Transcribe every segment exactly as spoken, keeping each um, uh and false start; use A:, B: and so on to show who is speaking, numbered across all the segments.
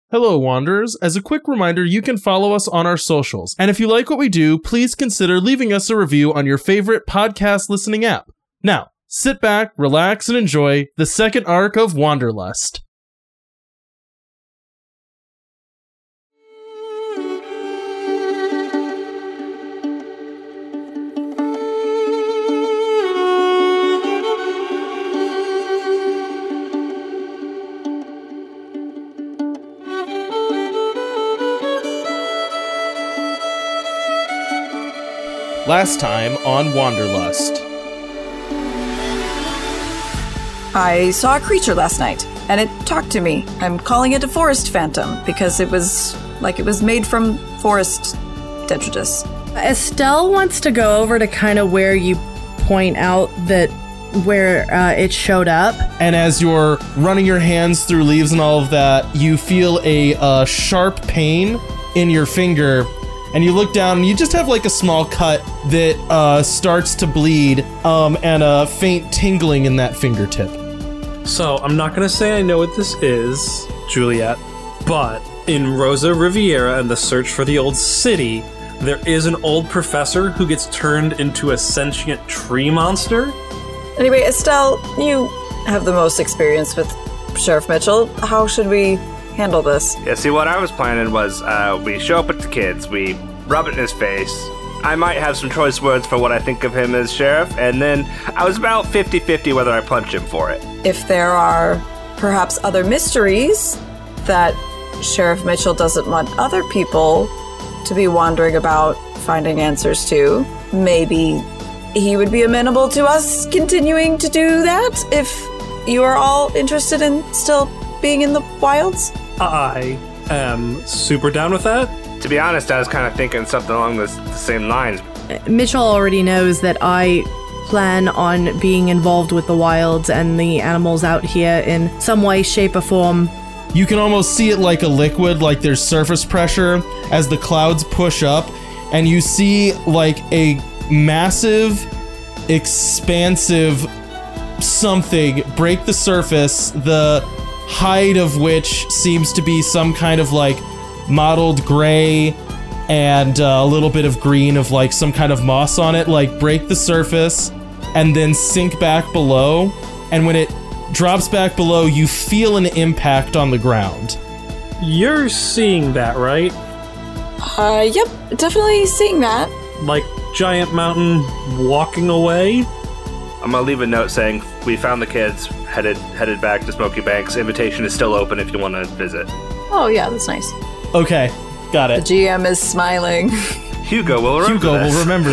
A: Hello, Wanderers. As a quick reminder, you can follow us on our socials. And if you like what we do, please consider leaving us a review on your favorite podcast listening app. Now, sit back, relax, and enjoy the second arc of Wanderlust. Last time on Wanderlust.
B: I saw a creature last night, and it talked to me. I'm calling it a forest phantom, because it was like it was made from forest detritus.
C: Estelle wants to go over to kind of where you point out that where uh, it showed up.
A: And as you're running your hands through leaves and all of that, you feel a uh, sharp pain in your finger. And you look down and you just have like a small cut that uh, starts to bleed um, and a faint tingling in that fingertip.
D: So I'm not going to say I know what this is, Juliet, but in Rosa Riviera and the Search for the Old City, there is an old professor who gets turned into a sentient tree monster.
B: Anyway, Estelle, you have the most experience with Sheriff Mitchell. How should we handle this?
E: Yeah, see, what I was planning was uh, we show up at the kids, we rub it in his face. I might have some choice words for what I think of him as sheriff, and then I was about fifty-fifty whether I punch him for it.
B: If there are perhaps other mysteries that Sheriff Mitchell doesn't want other people to be wondering about finding answers to, maybe he would be amenable to us continuing to do that if you are all interested in still being in the wilds?
D: I am super down with that.
E: To be honest, I was kind of thinking something along this, the same lines.
C: Mitchell already knows that I plan on being involved with the wilds and the animals out here in some way, shape, or form.
A: You can almost see it like a liquid, like there's surface pressure as the clouds push up, and you see like a massive, expansive something break the surface, the height of which seems to be some kind of like mottled gray and uh, a little bit of green of like some kind of moss on it, like break the surface and then sink back below. And when it drops back below, you feel an impact on the ground.
D: You're seeing that, right?
B: Uh, yep, definitely seeing that.
D: Like giant mountain walking away?
E: I'm gonna leave a note saying we found the kids, headed headed back to Smoky Banks. Invitation is still open if you want to visit.
B: Oh yeah, that's nice.
A: Okay, got
B: The
A: it.
B: G M is smiling.
E: Hugo will remember
A: Hugo
E: this.
A: will remember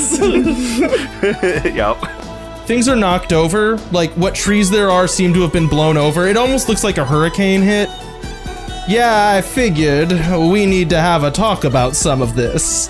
A: this.
E: Yep.
A: Things are knocked over. Like, what trees there are seem to have been blown over. It almost looks like a hurricane hit. Yeah, I figured we need to have a talk about some of this.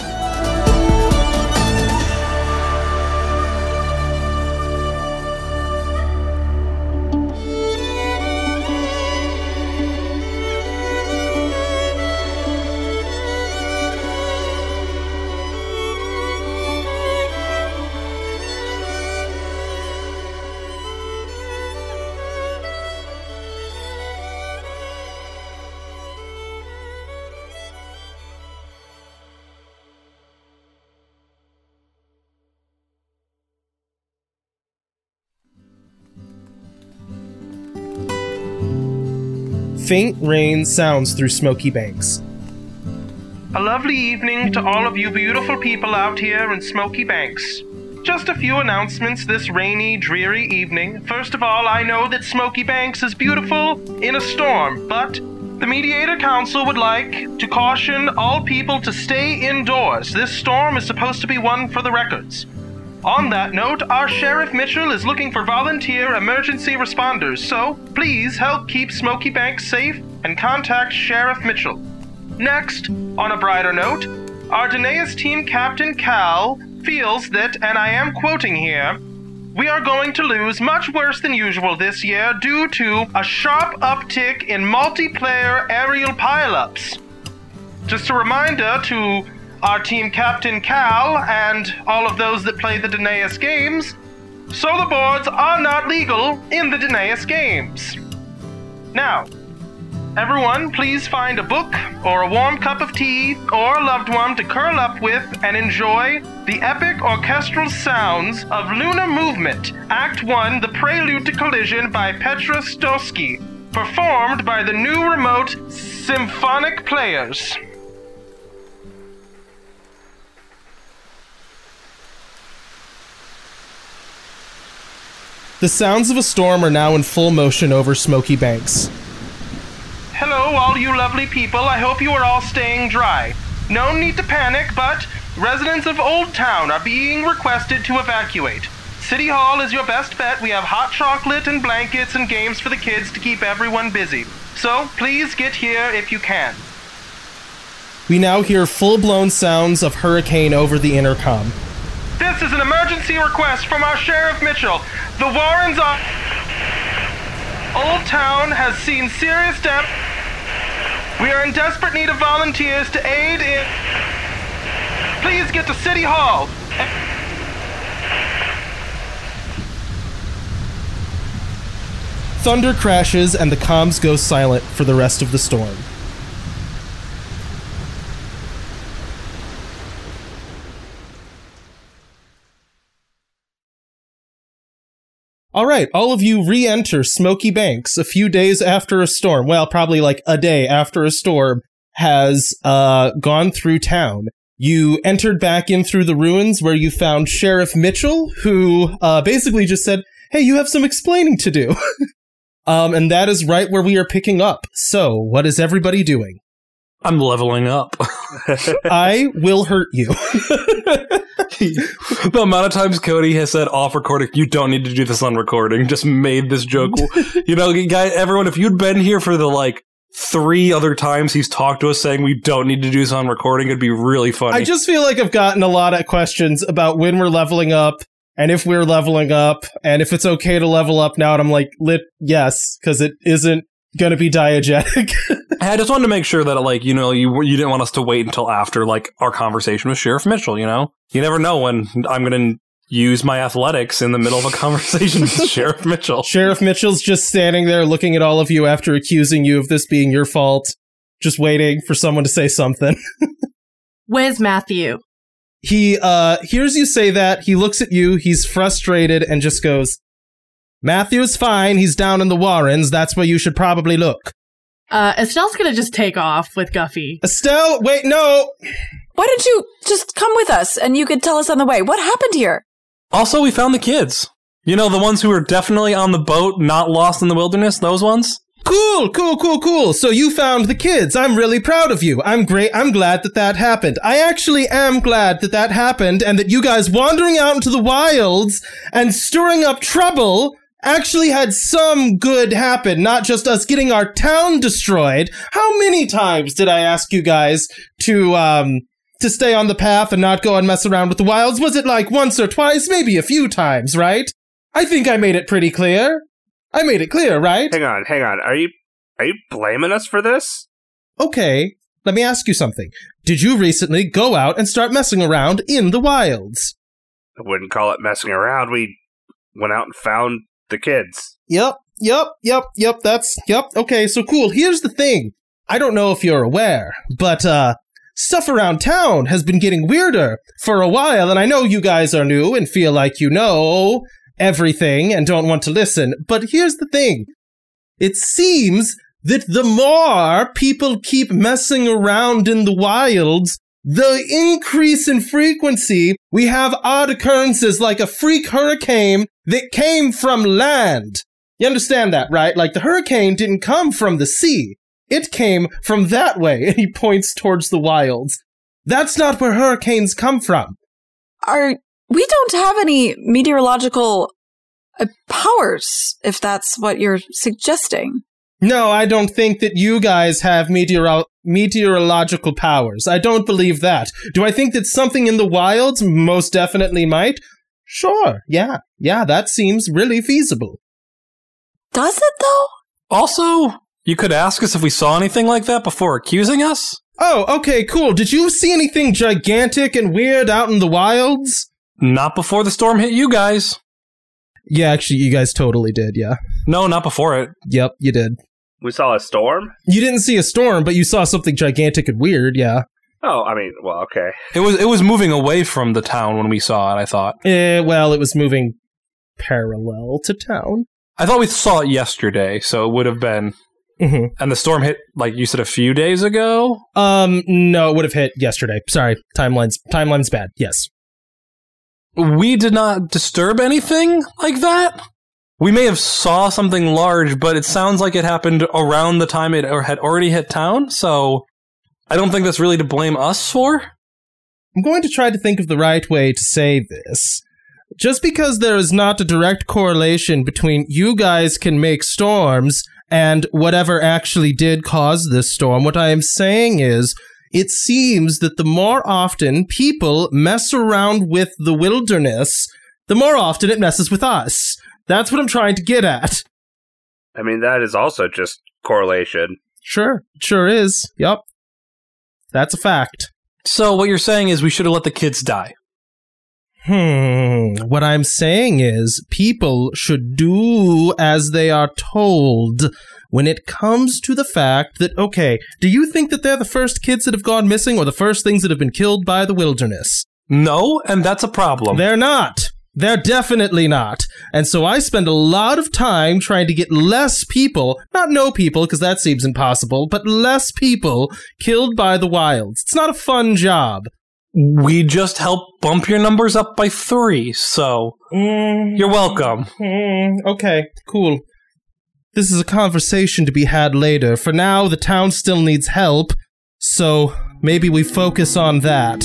A: Faint rain sounds through Smoky Banks.
F: A lovely evening to all of you beautiful people out here in Smoky Banks. Just a few announcements this rainy, dreary evening. First of all, I know that Smoky Banks is beautiful in a storm, but the Mediator Council would like to caution all people to stay indoors. This storm is supposed to be one for the records. On that note, our Sheriff Mitchell is looking for volunteer emergency responders, so please help keep Smoky Banks safe and contact Sheriff Mitchell. Next, on a brighter note, our Danaeus team captain Cal feels that, and I am quoting here, we are going to lose much worse than usual this year due to a sharp uptick in multiplayer aerial pileups. Just a reminder to our team captain Cal and all of those that play the Danaeus games, solar boards are not legal in the Danaeus games. Now, Everyone, please find a book or a warm cup of tea or a loved one to curl up with and enjoy the epic orchestral sounds of Lunar Movement, Act one, The Prelude to Collision by Petra Stosky, performed by the new remote symphonic players.
A: The sounds of a storm are now in full motion over Smoky Banks.
F: Hello, all you lovely people. I hope you are all staying dry. No need to panic, but residents of Old Town are being requested to evacuate. City Hall is your best bet. We have hot chocolate and blankets and games for the kids to keep everyone busy. So, please get here if you can.
A: We now hear full-blown sounds of hurricane over the intercom.
F: This is an emergency request from our Sheriff Mitchell. The Warrens are... Old Town has seen serious damage. We are in desperate need of volunteers to aid in... Please get to City Hall.
A: Thunder crashes and the comms go silent for the rest of the storm. All right, all of you re-enter Smoky Banks a few days after a storm, well, probably like a day after a storm has uh, gone through town. You entered back in through the ruins where you found Sheriff Mitchell, who uh, basically just said, hey, you have some explaining to do. um, and that is right where we are picking up. So, what is everybody doing?
D: I'm leveling up.
A: I will hurt you.
D: The amount of times Cody has said off recording, you don't need to do this on recording, just made this joke. You know, guy, everyone, if you'd been here for the like three other times he's talked to us saying we don't need to do this on recording, it'd be really funny.
A: I just feel like I've gotten a lot of questions about when we're leveling up and if we're leveling up and if it's okay to level up now. And I'm like, lit, yes, because it isn't going to be diegetic.
D: I just wanted to make sure that, like, you know, you you didn't want us to wait until after, like, our conversation with Sheriff Mitchell, you know? You never know when I'm going to use my athletics in the middle of a conversation with Sheriff Mitchell.
A: Sheriff Mitchell's just standing there looking at all of you after accusing you of this being your fault, just waiting for someone to say something.
C: Where's Matthew?
A: He uh, hears you say that, he looks at you, he's frustrated, and just goes, Matthew's fine, he's down in the Warrens, that's where you should probably look.
C: Uh, Estelle's gonna just take off with Guffey.
A: Estelle, wait, no!
B: Why don't you just come with us and you could tell us on the way? What happened here?
D: Also, we found the kids. You know, the ones who were definitely on the boat, not lost in the wilderness, those ones?
A: Cool, cool, cool, cool. So you found the kids. I'm really proud of you. I'm great. I'm glad that that happened. I actually am glad that that happened and that you guys wandering out into the wilds and stirring up trouble actually had some good happen, not just us getting our town destroyed. How many times did I ask you guys to, um, to stay on the path and not go and mess around with the wilds? Was it like once or twice? Maybe a few times, right? I think I made it pretty clear. I made it clear, right?
E: Hang on, hang on. Are you, are you blaming us for this?
A: Okay, let me ask you something. Did you recently go out and start messing around in the wilds?
E: I wouldn't call it messing around. We went out and found the kids.
A: Yep, yep, yep, yep, that's, yep, okay, so cool. Here's the thing. I don't know if you're aware, but, uh, stuff around town has been getting weirder for a while, and I know you guys are new and feel like you know everything and don't want to listen, but here's the thing. It seems that the more people keep messing around in the wilds, the increase in frequency, we have odd occurrences like a freak hurricane that came from land. You understand that, right? Like the hurricane didn't come from the sea. It came from that way, and he points towards the wilds. That's not where hurricanes come from.
B: Are we don't have any meteorological uh, powers, if that's what you're suggesting.
A: No, I don't think that you guys have meteoro- meteorological powers. I don't believe that. Do I think that something in the wilds most definitely might? Sure, yeah. Yeah, that seems really feasible.
B: Does it, though?
D: Also, you could ask us if we saw anything like that before accusing us?
A: Oh, okay, cool. Did you see anything gigantic and weird out in the wilds?
D: Not before the storm hit you guys.
A: Yeah, actually, you guys totally did, yeah.
D: No, not before it.
A: Yep, you did.
E: We saw a storm?
A: You didn't see a storm, but you saw something gigantic and weird, yeah.
E: Oh, I mean, well, okay.
D: It was it was moving away from the town when we saw it, I thought.
A: Eh, well, it was moving parallel to town.
D: I thought we saw it yesterday, so it would have been...
A: Mm-hmm.
D: And the storm hit, like you said, a few days ago?
A: Um, no, it would have hit yesterday. Sorry, timeline's, timeline's bad, yes.
D: We did not disturb anything like that? We may have saw something large, but it sounds like it happened around the time it had already hit town, so I don't think that's really to blame us for.
A: I'm going to try to think of the right way to say this. Just because there is not a direct correlation between you guys can make storms and whatever actually did cause this storm, what I am saying is, it seems that the more often people mess around with the wilderness, the more often it messes with us. That's what I'm trying to get at.
E: I mean, that is also just correlation.
A: Sure, sure is. Yup. That's a fact.
D: So what you're saying is we should have let the kids die.
A: Hmm. What I'm saying is people should do as they are told when it comes to the fact that, okay, do you think that they're the first kids that have gone missing or the first things that have been killed by the wilderness?
D: No, and that's a problem.
A: They're not. They're definitely not. And so I spend a lot of time trying to get less people, not no people, because that seems impossible, but less people killed by the wilds. It's not a fun job.
D: We just helped bump your numbers up by three, so
A: Mm,
D: you're welcome.
A: mm, okay, cool. This is a conversation to be had later. For now, the town still needs help, so maybe we focus on that.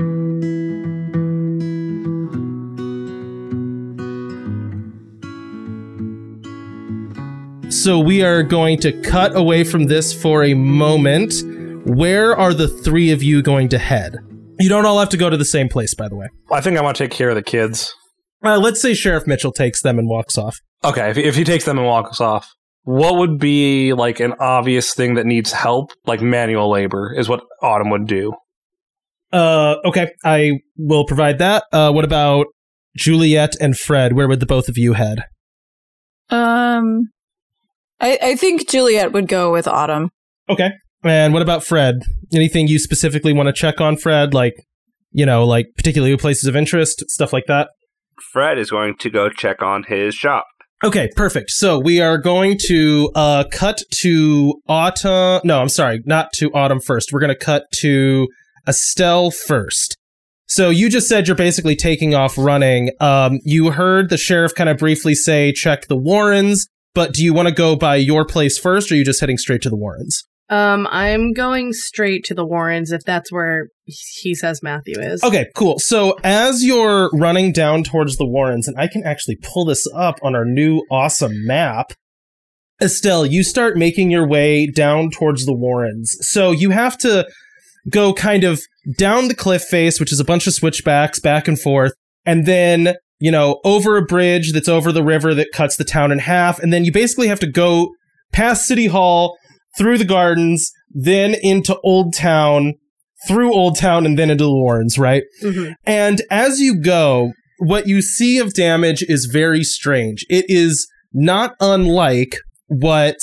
A: So we are going to cut away from this for a moment. Where are the three of you going to head? You don't all have to go to the same place, by the way.
D: I think I want to take care of the kids.
A: Uh, let's say Sheriff Mitchell takes them and walks off.
D: Okay, if, if he takes them and walks off, what would be like an obvious thing that needs help? Like manual labor is what Autumn would do.
A: Uh, okay, I will provide that. Uh, what about Juliet and Fred? Where would the both of you head?
B: Um, I, I think Juliet would go with Autumn.
A: Okay. And what about Fred? Anything you specifically want to check on Fred? Like, you know, like particularly places of interest, stuff like that?
E: Fred is going to go check on his shop.
A: Okay, perfect. So we are going to uh, cut to Autumn. No, I'm sorry, not to Autumn first. We're going to cut to Estelle first. So you just said you're basically taking off running. Um, you heard the sheriff kind of briefly say, check the Warrens, but do you want to go by your place first, or are you just heading straight to the Warrens?
C: Um, I'm going straight to the Warrens if that's where he says Matthew is.
A: Okay, cool. So as you're running down towards the Warrens, and I can actually pull this up on our new awesome map, Estelle, you start making your way down towards the Warrens. So you have to go kind of down the cliff face, which is a bunch of switchbacks back and forth, and then, you know, over a bridge that's over the river that cuts the town in half, and then you basically have to go past City Hall, through the gardens, then into Old Town, through Old Town, and then into the Warrens, right?
C: Mm-hmm.
A: And as you go, what you see of damage is very strange. It is not unlike what,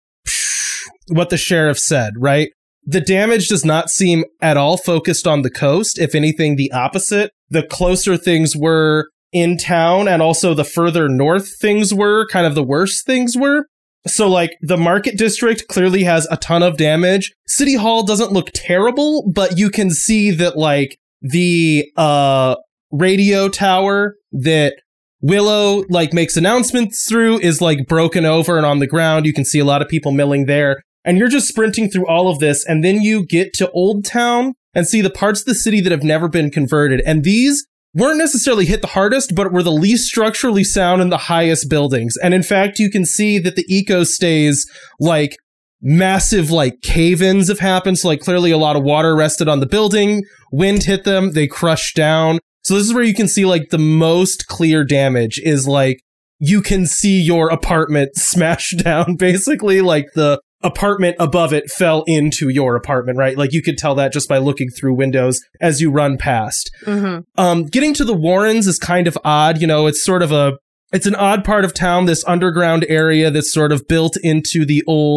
A: what the sheriff said, right? The damage does not seem at all focused on the coast. If anything, the opposite. The closer things were in town, and also the further north things were, kind of the worse things were. So, like, the Market District clearly has a ton of damage. City Hall doesn't look terrible, but you can see that, like, the uh, radio tower that Willow, like, makes announcements through is, like, broken over and on the ground. You can see a lot of people milling there. And you're just sprinting through all of this, and then you get to Old Town and see the parts of the city that have never been converted. And these weren't necessarily hit the hardest, but were the least structurally sound and the highest buildings. And in fact, you can see that the eco stays, like, massive, like, cave-ins have happened. So, like, clearly a lot of water rested on the building. Wind hit them. They crushed down. So this is where you can see, like, the most clear damage is, like, you can see your apartment smash down, basically. Like, the apartment above it fell into your apartment, right? Like, you could tell that just by looking through windows as you run past.
C: Mm-hmm.
A: Um, getting to the Warrens is kind of odd. You know, it's sort of a, it's an odd part of town, this underground area that's sort of built into the old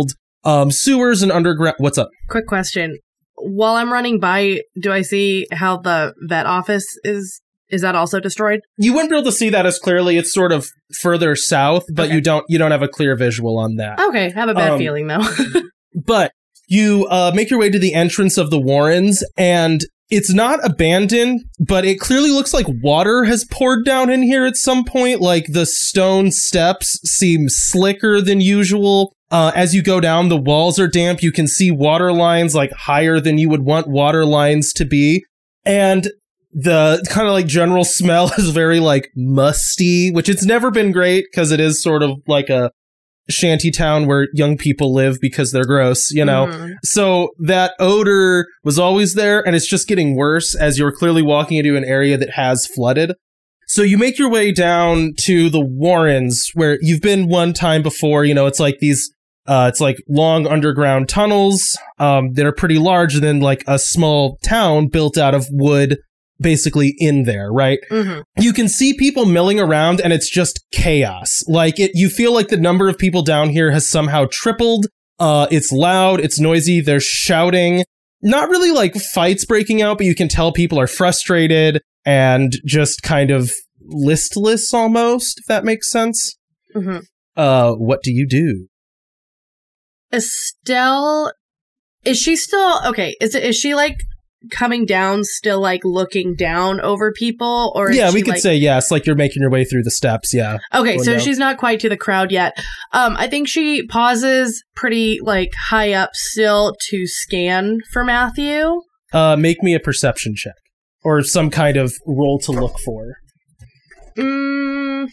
A: um, sewers and underground. What's up?
C: Quick question. While I'm running by, do I see how the vet office is? Is that also destroyed?
A: You wouldn't be able to see that as clearly. It's sort of further south, but
C: Okay.
A: you don't you don't have a clear visual on that.
C: Okay, have a bad
A: Um,
C: feeling though.
A: But you uh, make your way to the entrance of the Warrens, and it's not abandoned, but it clearly looks like water has poured down in here at some point. Like the stone steps seem slicker than usual. Uh, as you go down, the walls are damp. You can see water lines like higher than you would want water lines to be. And the kind of like general smell is very like musty, which it's never been great because it is sort of like a shanty town where young people live because they're gross, you know?
C: Mhm.
A: So that odor was always there, and it's just getting worse as you're clearly walking into an area that has flooded. So you make your way down to the Warrens, where you've been one time before. You know, it's like these, uh, it's like long underground tunnels um, that are pretty large, and then like a small town built out of wood basically in there, right?
C: Mhm.
A: You can see people milling around, and it's just chaos. Like it, you feel like the number of people down here has somehow tripled. Uh, it's loud, it's noisy, they're shouting. Not really like fights breaking out, but you can tell people are frustrated and just kind of listless almost, if that makes sense.
C: Mhm.
A: Uh, what do you do?
C: Estelle, is she still okay? Is it is she like coming down, still like looking down over people, or is
A: Yeah,
C: she,
A: we could
C: like-
A: say yes, like you're making your way through the steps, yeah.
C: Okay,
A: Going
C: so
A: down.
C: she's not quite to the crowd yet. Um, I think she pauses pretty like high up still to scan for Matthew.
A: Uh, make me a perception check. Or some kind of roll to look for.
C: Mm, I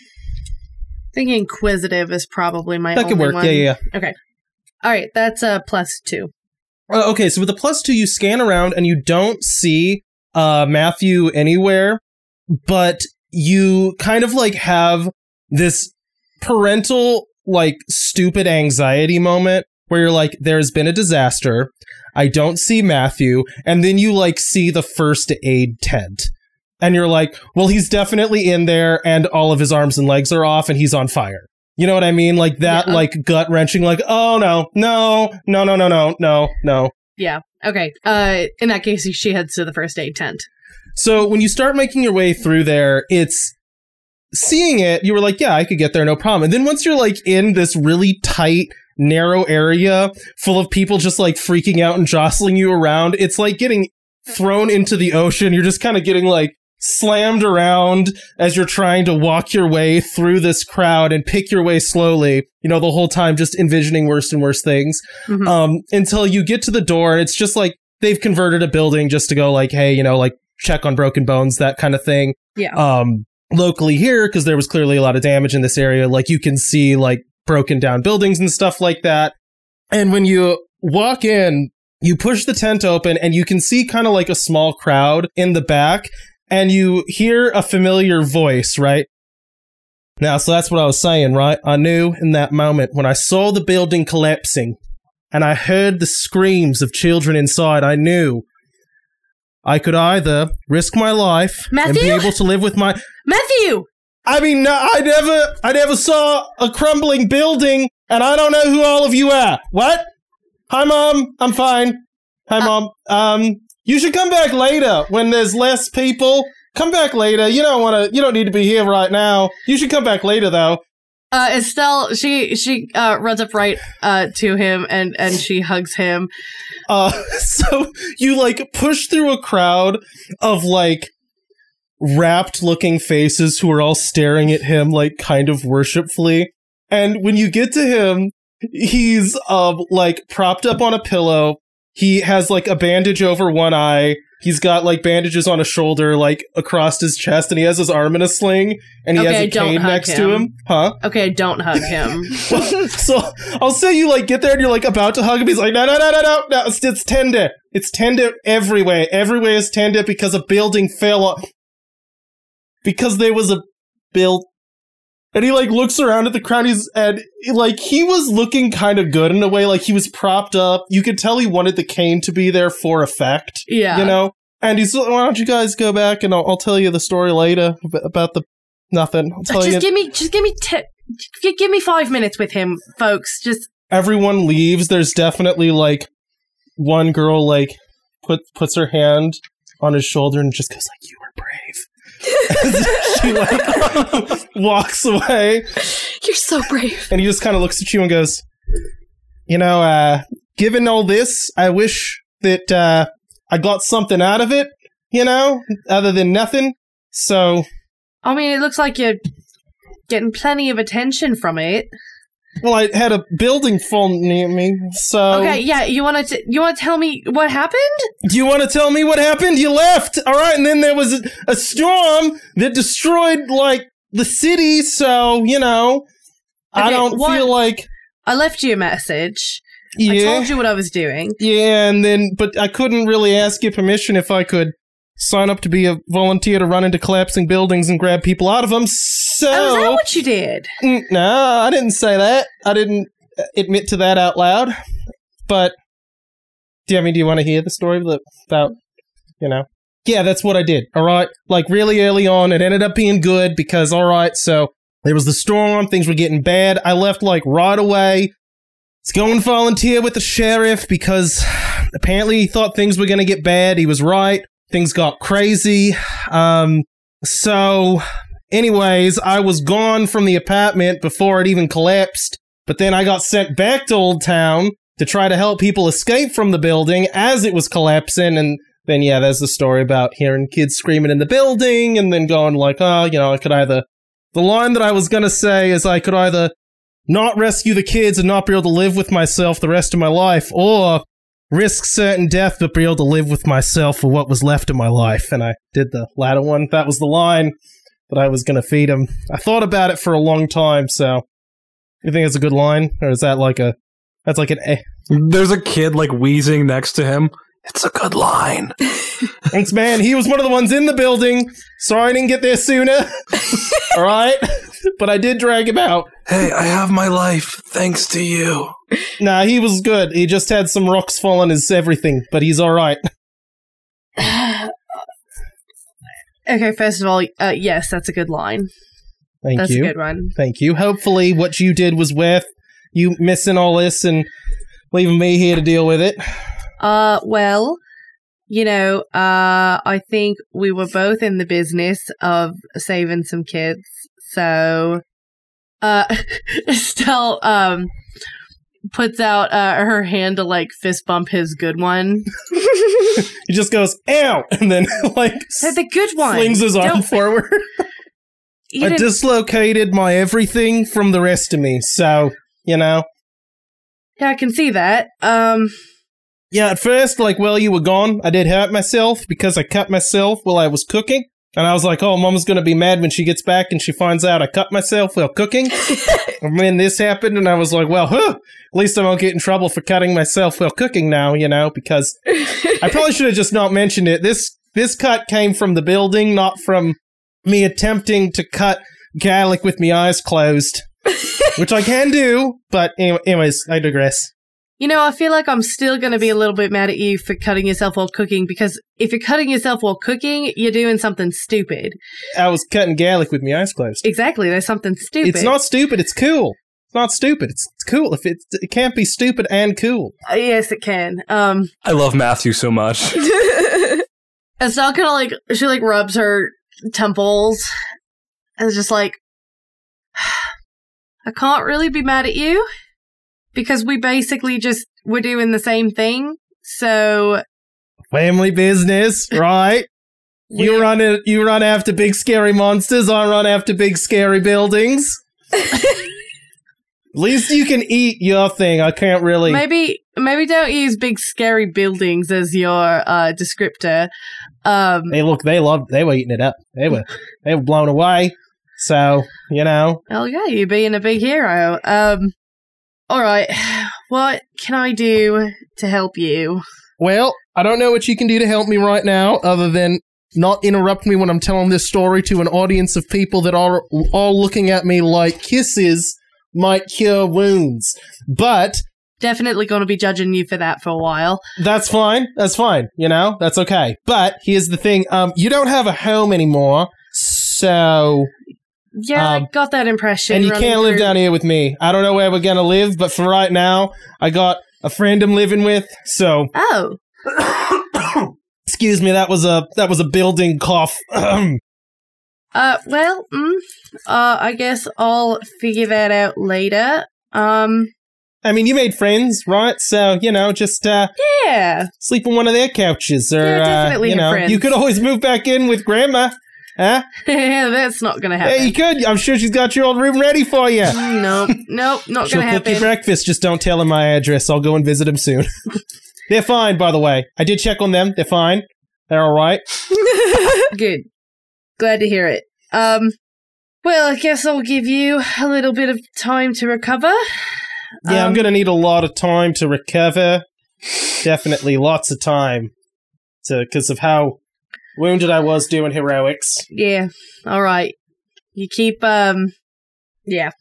C: think inquisitive is probably my
A: That
C: only
A: could work,
C: one.
A: yeah, yeah, yeah.
C: Okay. All right, that's a plus two.
A: Uh, okay, so with the plus two, you scan around and you don't see uh, Matthew anywhere, but you kind of like have this parental, like, stupid anxiety moment where you're like, there's been a disaster. I don't see Matthew. And then you like see the first aid tent. And you're like, well, he's definitely in there and all of his arms and legs are off and he's on fire. You know what I mean? Like that,
C: Yeah.
A: like gut wrenching, like, oh no, no, no, no, no, no, no, no.
C: Yeah. Okay. Uh, in that case, she heads to the first aid tent.
A: So when you start making your way through there, it's seeing it, you were like, yeah, I could get there, no problem. And then once you're like in this really tight, narrow area full of people just like freaking out and jostling you around, it's like getting thrown into the ocean. You're just kind of getting like slammed around as you're trying to walk your way through this crowd and pick your way slowly, you know, the whole time just envisioning worse and worse things.
C: Mhm.
A: Um, until you get to the door and it's just like they've converted a building just to go like, hey, you know, like check on broken bones, that kind of thing.
C: Yeah.
A: Um, locally here, because there was clearly a lot of damage in this area, like you can see like broken down buildings and stuff like that. And when you walk in, you push the tent open and you can see kind of like a small crowd in the back. And you hear a familiar voice, right? Now, so that's what I was saying, right? I knew in that moment when I saw the building collapsing and I heard the screams of children inside, I knew I could either risk my life and be
C: Matthew?
A: able to live with my...
C: Matthew!
A: I mean, no, I never, I never saw a crumbling building and I don't know who all of you are. What? Hi, Mom. I'm fine. Hi, Mom. Um... You should come back later when there's less people. Come back later. You don't want to. You don't need to be here right now. You should come back later, though.
C: Uh, Estelle, she she uh, runs up right uh, to him and, and she hugs him.
A: Uh, so you like push through a crowd of like rapt-looking faces who are all staring at him like kind of worshipfully. And when you get to him, he's um like propped up on a pillow. He has like a bandage over one eye. He's got like bandages on his shoulder, like across his chest, and he has his arm in a sling, and he
C: Okay,
A: has a
C: don't
A: cane
C: hug
A: next to
C: him.
A: him. Huh?
C: Okay, don't hug him.
A: So I'll say you like get there and you're like about to hug him. He's like, no, no, no, no, no, no. It's, it's tender. It's tender everywhere. Everywhere is tender because a building fell on. Because there was a build. And he like looks around at the crowd. He's and like he was looking kind of good in a way. Like he was propped up. You could tell he wanted the cane to be there for effect.
C: Yeah.
A: You know. And he's like, why don't you guys go back and I'll, I'll tell you the story later ab- about the nothing. I'll tell
C: just
A: you.
C: give me, just give me, t- g- give me five minutes with him, folks. Just
A: everyone leaves, there's definitely like one girl like put puts her hand on his shoulder and just goes like, "You were brave." She like walks away.
B: You're so brave.
A: And he just kind of looks at you and goes, "You know, uh, given all this, I wish that uh, I got something out of it, you know, other than nothing. So,
C: I mean, it looks like you're getting plenty of attention from it.
A: well, I had a building fall near me, so...
C: Okay, yeah, you want to you want to tell me what happened?
A: Do you want to tell me what happened? You left, all right, and then there was a, a storm that destroyed, like, the city, so, you know, I
C: Okay,
A: don't
C: what-
A: feel like...
C: I left you a message.
A: Yeah,
C: I told you what I was doing.
A: yeah, and then, but I couldn't really ask you permission if I could sign up to be a volunteer to run into collapsing buildings and grab people out of them, so...
C: Oh, is that what you did?
A: Mm, no, I didn't say that. I didn't admit to that out loud. But, do you, I mean, do you want to hear the story about, you know? Yeah, that's what I did, all right? Like, really early on, it ended up being good because, all right, so there was the storm, things were getting bad. I left, like, right away. Let's go and volunteer with the sheriff because apparently he thought things were going to get bad. He was right. Things got crazy. Um, so... Anyways, I was gone from the apartment before it even collapsed, but then I got sent back to Old Town to try to help people escape from the building as it was collapsing, and then, yeah, there's the story about hearing kids screaming in the building, and then going like, oh, you know, I could either... The line that I was gonna say is I could either not rescue the kids and not be able to live with myself the rest of my life, or risk certain death but be able to live with myself for what was left of my life, and I did the latter one. That was the line that I was going to feed him. I thought about it for a long time, so... You think it's a good line? Or is that like a... That's like an... Eh.
D: There's a kid, like, wheezing next to him. It's a good line.
A: Thanks, man. He was one of the ones in the building. Sorry I didn't get there sooner. Alright? But I did drag him out.
D: Hey, I have my life, thanks to you.
A: Nah, he was good. He just had some rocks fall on his everything, but he's alright.
C: Okay, first of all, uh, yes, that's a good line.
A: Thank
C: That's
A: you.
C: a good one.
A: Thank you. Hopefully what you did was worth you missing all this and leaving me here to deal with it.
C: Uh, well, you know, uh, I think we were both in the business of saving some kids, so, uh, Estelle, um, puts out, uh, her hand to, like, fist bump his good one.
A: He just goes, ow! And then, like,
C: They're the good one.
A: flings his arm
C: Don't-
A: forward.
C: You
A: I
C: didn't-
A: dislocated my everything from the rest of me, so, you know.
C: Yeah, I can see that. Um,
A: Yeah, at first, like, while you were gone, I did hurt myself because I cut myself while I was cooking. And I was like, oh, Mom's gonna be mad when she gets back and she finds out I cut myself while cooking. And then this happened, and I was like, well, huh, at least I won't get in trouble for cutting myself while cooking now, you know, because I probably should have just not mentioned it. This this cut came from the building, not from me attempting to cut garlic with my eyes closed, which I can do, but anyway, anyways, I digress.
C: you know, I feel like I'm still going to be a little bit mad at you for cutting yourself while cooking, because if you're cutting yourself while cooking, you're doing something stupid.
A: I was cutting garlic with my eyes closed.
C: Exactly, there's something stupid.
A: It's not stupid, it's cool. It's not stupid, it's, it's cool. If it's, it can't be stupid and cool.
C: Uh, yes, it can. Um,
D: I love Matthew so much.
C: it's not gonna like, she like rubs her temples and it's just like, I can't really be mad at you because we basically just were doing the same thing. So
A: Family business, right? You
C: Yeah.
A: run it. You run after big scary monsters. I run after big scary buildings. At least you can eat your thing. I can't really.
C: maybe maybe don't use big scary buildings as your uh, descriptor. Um,
A: Hey, look, they loved. They were eating it up. They were. They were blown away. So you know.
C: oh yeah, you being a big hero. Um, all right, what can I do to help you?
A: Well, I don't know what you can do to help me right now, other than not interrupt me when I'm telling this story to an audience of people that are all looking at me like kisses might cure wounds. But
C: Definitely going to be judging you for that for a while.
A: that's fine. That's fine. You know, that's okay. But here's the thing. Um, you don't have a home anymore. So
C: Yeah,
A: Um,
C: I got that impression.
A: And you
C: running
A: can't live
C: through.
A: down here with me. I don't know where we're gonna live, but for right now, I got a friend I'm living with. So,
C: Oh,
A: excuse me, that was a that was a building cough.
C: uh, well, mm, uh, I guess I'll figure that out later. Um,
A: I mean, you made friends, right? So you know, just uh,
C: yeah,
A: sleep on one of their couches, or
C: Yeah, definitely
A: uh, you
C: have
A: know,
C: friends.
A: you could always move back in with Grandma, huh?
C: that's not gonna
A: Yeah, you
C: happen.
A: could. I'm sure she's got your old room ready for you.
C: Nope, nope, not
A: She'll
C: gonna
A: cook you
C: happen.
A: breakfast. Just don't tell her my address. I'll go and visit them soon. They're fine, by the way. I did check on them. They're fine. They're all right.
C: Good. Glad to hear it. Um, well, I guess I'll give you a little bit of time to recover.
A: Yeah, I'm
C: Um,
A: gonna need a lot of time to recover. Definitely, lots of time, to because of how wounded I was doing heroics.
C: Yeah. All right. You keep um. Yeah.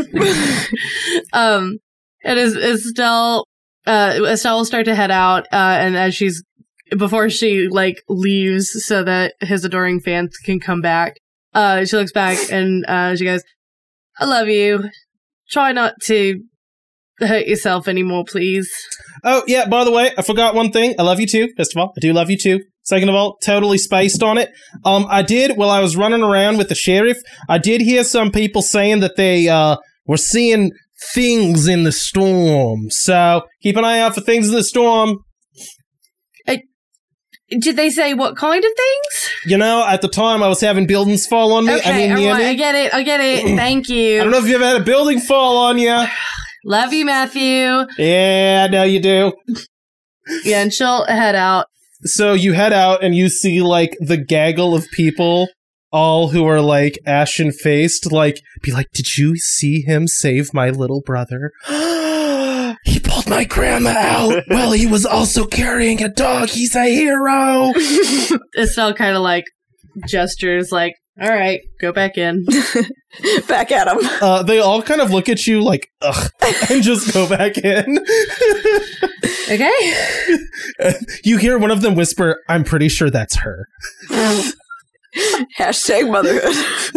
C: um. And as Estelle, uh, Estelle will start to head out. Uh, and as she's before she like leaves, so that his adoring fans can come back. Uh, she looks back and uh, she goes, "I love you. Try not to hurt yourself anymore, please."
A: Oh yeah, by the way, I forgot one thing. I love you too. First of all, I do love you too. Second of all, totally spaced on it. Um, I did while I was running around with the sheriff. I did hear some people saying that they uh were seeing things in the storm. So keep an eye out for things in the storm.
C: Did they say what kind of things?
A: You know, at the time I was having buildings fall on me.
C: Okay,
A: I mean,
C: all
A: near
C: right,
A: me.
C: I get it. I get it. Thank you.
A: I don't know if you ever had a building fall on you.
C: Love you, Matthew.
A: Yeah, I know you do.
C: Yeah, and she'll head out.
A: So you head out and you see like the gaggle of people, all who are like ashen faced, like be like, "Did you see him save my little brother? He pulled my grandma out. Well, he was also carrying a dog. He's a hero."
C: Estelle kind of like gestures, like, "All right, go back in."
B: Back at him.
A: Uh, they all kind of look at you like, ugh, and just go back in.
C: Okay.
A: You hear one of them whisper, "I'm pretty sure that's her."
B: Hashtag motherhood.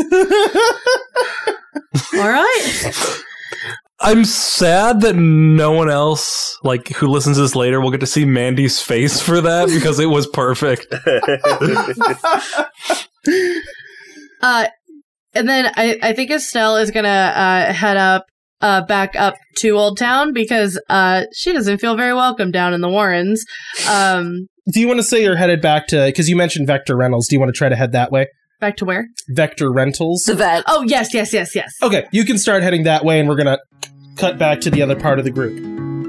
C: All right.
D: I'm sad that no one else, like, who listens to this later will get to see Mandy's face for that because it was perfect.
C: Uh, and then I, I think Estelle is gonna uh, head up, uh, back up to Old Town because uh, she doesn't feel very welcome down in the Warrens. Um,
A: Do you want to say you're headed back to, because you mentioned Vector Rentals, do you want to try to head that way?
C: back to where?
A: Vector Rentals?
B: The vet.
C: Oh, yes, yes, yes, yes.
A: Okay, you can start heading that way and we're going to cut back to the other part of the group.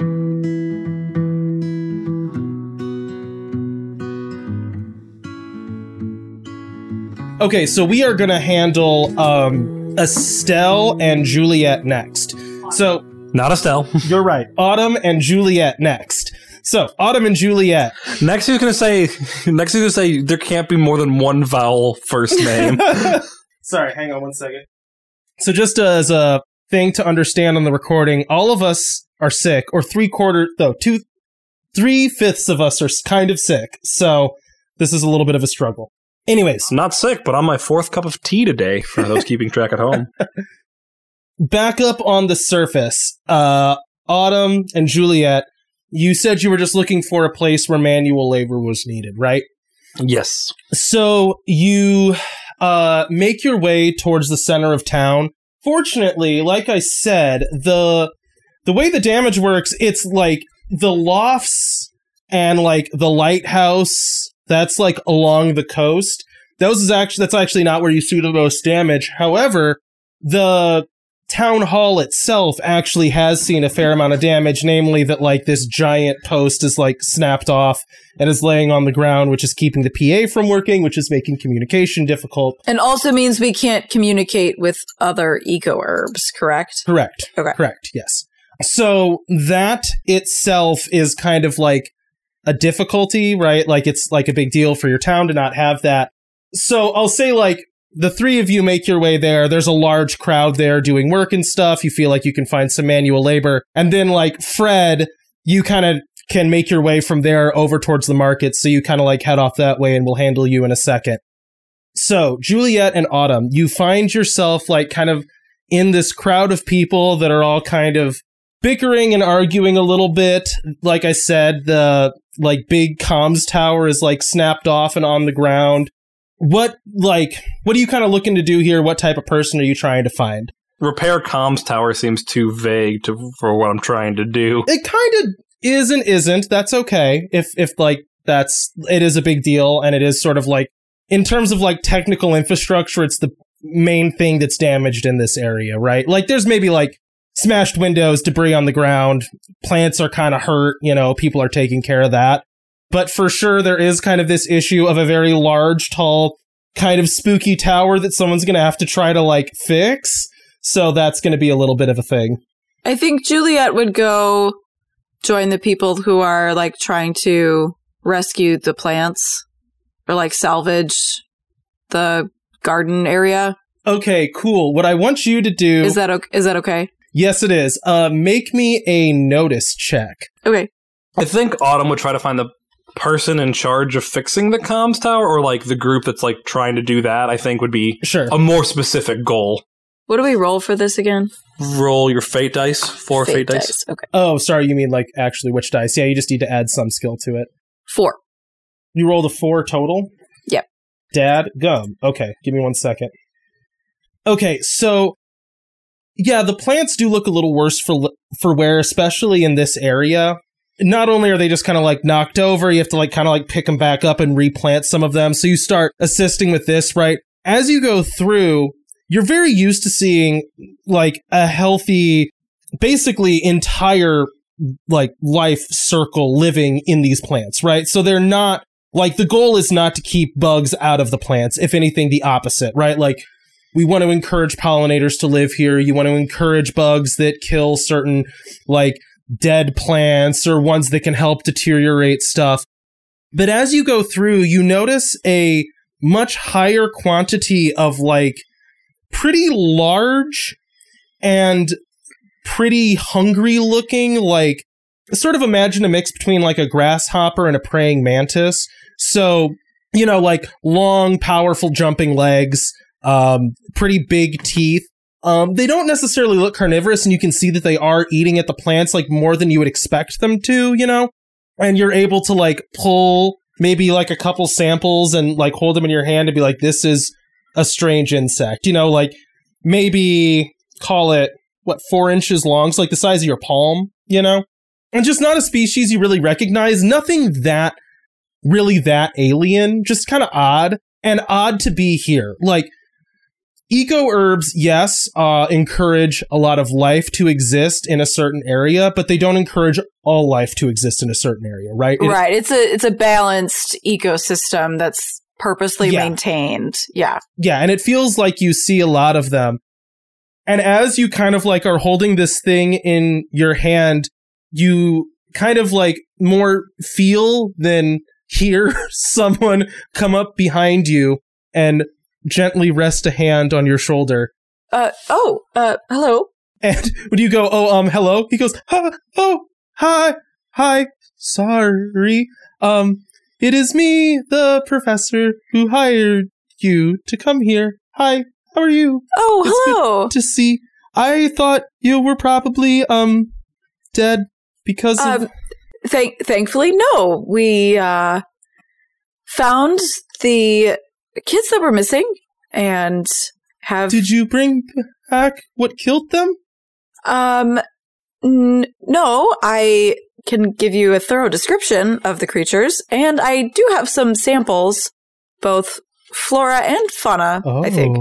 A: Okay, so we are going to handle um, Estelle and Juliet next. So,
D: Not Estelle.
A: you're right. Autumn and Juliet next. So, Autumn and Juliet.
D: Next he's gonna say next he's gonna say there can't be more than one vowel first name.
A: Sorry, hang on one second. So just as a thing to understand on the recording, all of us are sick, or three quarter, no, two, three fifths of us are kind of sick. So this is a little bit of a struggle. Anyways,
D: Not sick, but on my fourth cup of tea today, for those keeping track at home.
A: back up on the surface, uh, Autumn and Juliet, you said you were just looking for a place where manual labor was needed, right?
D: Yes.
A: So you uh, make your way towards the center of town. Fortunately, like I said, the the way the damage works, it's like the lofts and like the lighthouse that's like along the coast. Those is actually that's actually not where you see the most damage. However, the town hall itself actually has seen a fair amount of damage, namely that like this giant post is like snapped off and is laying on the ground, which is keeping the P A from working, which is making communication difficult.
B: And also means we can't communicate with other eco herbs, correct?
A: Correct.
B: Okay.
A: Correct, yes. So that itself is kind of like a difficulty, right? Like it's like a big deal for your town to not have that. So I'll say like the three of you make your way there. There's a large crowd there doing work and stuff. You feel like you can find some manual labor. And then like Fred, you kind of can make your way from there over towards the market. So you kind of like head off that way and we'll handle you in a second. So, Juliet and Autumn, you find yourself like kind of in this crowd of people that are all kind of bickering and arguing a little bit. Like I said, the like big comms tower is like snapped off and on the ground. What like what are you kind of looking to do here? What type of person are you trying to find?
D: Repair comms tower seems too vague to for what I'm trying to do.
A: It kind of is and isn't. That's okay. If if like that's it is a big deal, and it is sort of like in terms of like technical infrastructure, it's the main thing that's damaged in this area, right? Like there's maybe like smashed windows, debris on the ground, plants are kind of hurt, you know, people are taking care of that. But for sure there is kind of this issue of a very large, tall, kind of spooky tower that someone's going to have to try to like fix. So that's going to be a little bit of a thing.
B: I think Juliet would go join the people who are like trying to rescue the plants or like salvage the garden area.
A: Okay, cool. What I want you to do...
B: Is that okay? Is that okay?
A: Yes, it is. Uh, make me a notice check.
B: Okay.
D: I think Autumn would try to find the person in charge of fixing the comms tower, or like the group that's like trying to do that, I think would be
A: sure.
D: a more specific goal.
B: What do we roll for this again?
D: Roll your fate dice. Four fate, fate dice.
B: dice. Okay.
A: Oh, sorry, you mean like actually which dice? Yeah, you just need to add some skill to it.
B: Four.
A: You rolled a four total?
B: Yep.
A: Dad gum. Okay, give me one second. Okay, so yeah, the plants do look a little worse for for wear, especially in this area. Not only are they just kind of like knocked over, you have to like kind of like pick them back up and replant some of them. So you start assisting with this, right? As you go through, you're very used to seeing like a healthy, basically entire like life circle living in these plants, right? So they're not like the goal is not to keep bugs out of the plants. If anything, the opposite, right? Like we want to encourage pollinators to live here. You want to encourage bugs that kill certain like dead plants or ones that can help deteriorate stuff. But as you go through, you notice a much higher quantity of like pretty large and pretty hungry looking, like sort of imagine a mix between like a grasshopper and a praying mantis. So, you know, like long, powerful jumping legs, um, pretty big teeth. Um, they don't necessarily look carnivorous, and you can see that they are eating at the plants like more than you would expect them to, you know? And you're able to like pull maybe like a couple samples and like hold them in your hand and be like, this is a strange insect, you know, like maybe call it what, four inches long, so like the size of your palm, you know? And just not a species you really recognize, nothing that really that alien, just kind of odd, and odd to be here. Like, eco herbs, yes, uh, encourage a lot of life to exist in a certain area, but they don't encourage all life to exist in a certain area, right? It,
B: right. It's a it's a balanced ecosystem that's purposely
A: yeah.
B: maintained. Yeah.
A: Yeah, and it feels like you see a lot of them. And as you kind of like are holding this thing in your hand, you kind of like more feel than hear someone come up behind you and gently rest a hand on your shoulder.
B: Uh, oh, uh, hello.
A: And when you go, oh, um, hello, he goes, hi, oh, hi, hi, sorry. Um, it is me, the professor who hired you to come here. Hi, how are you?
B: Oh,
A: it's
B: hello.
A: Good to see. I thought you were probably, um, dead because of...
B: Um, thank- thankfully, no. We, uh, found the kids that were missing and have...
A: Did you bring back what killed them?
B: Um, n- no, I can give you a thorough description of the creatures, and I do have some samples, both flora and fauna,
A: oh.
B: I think.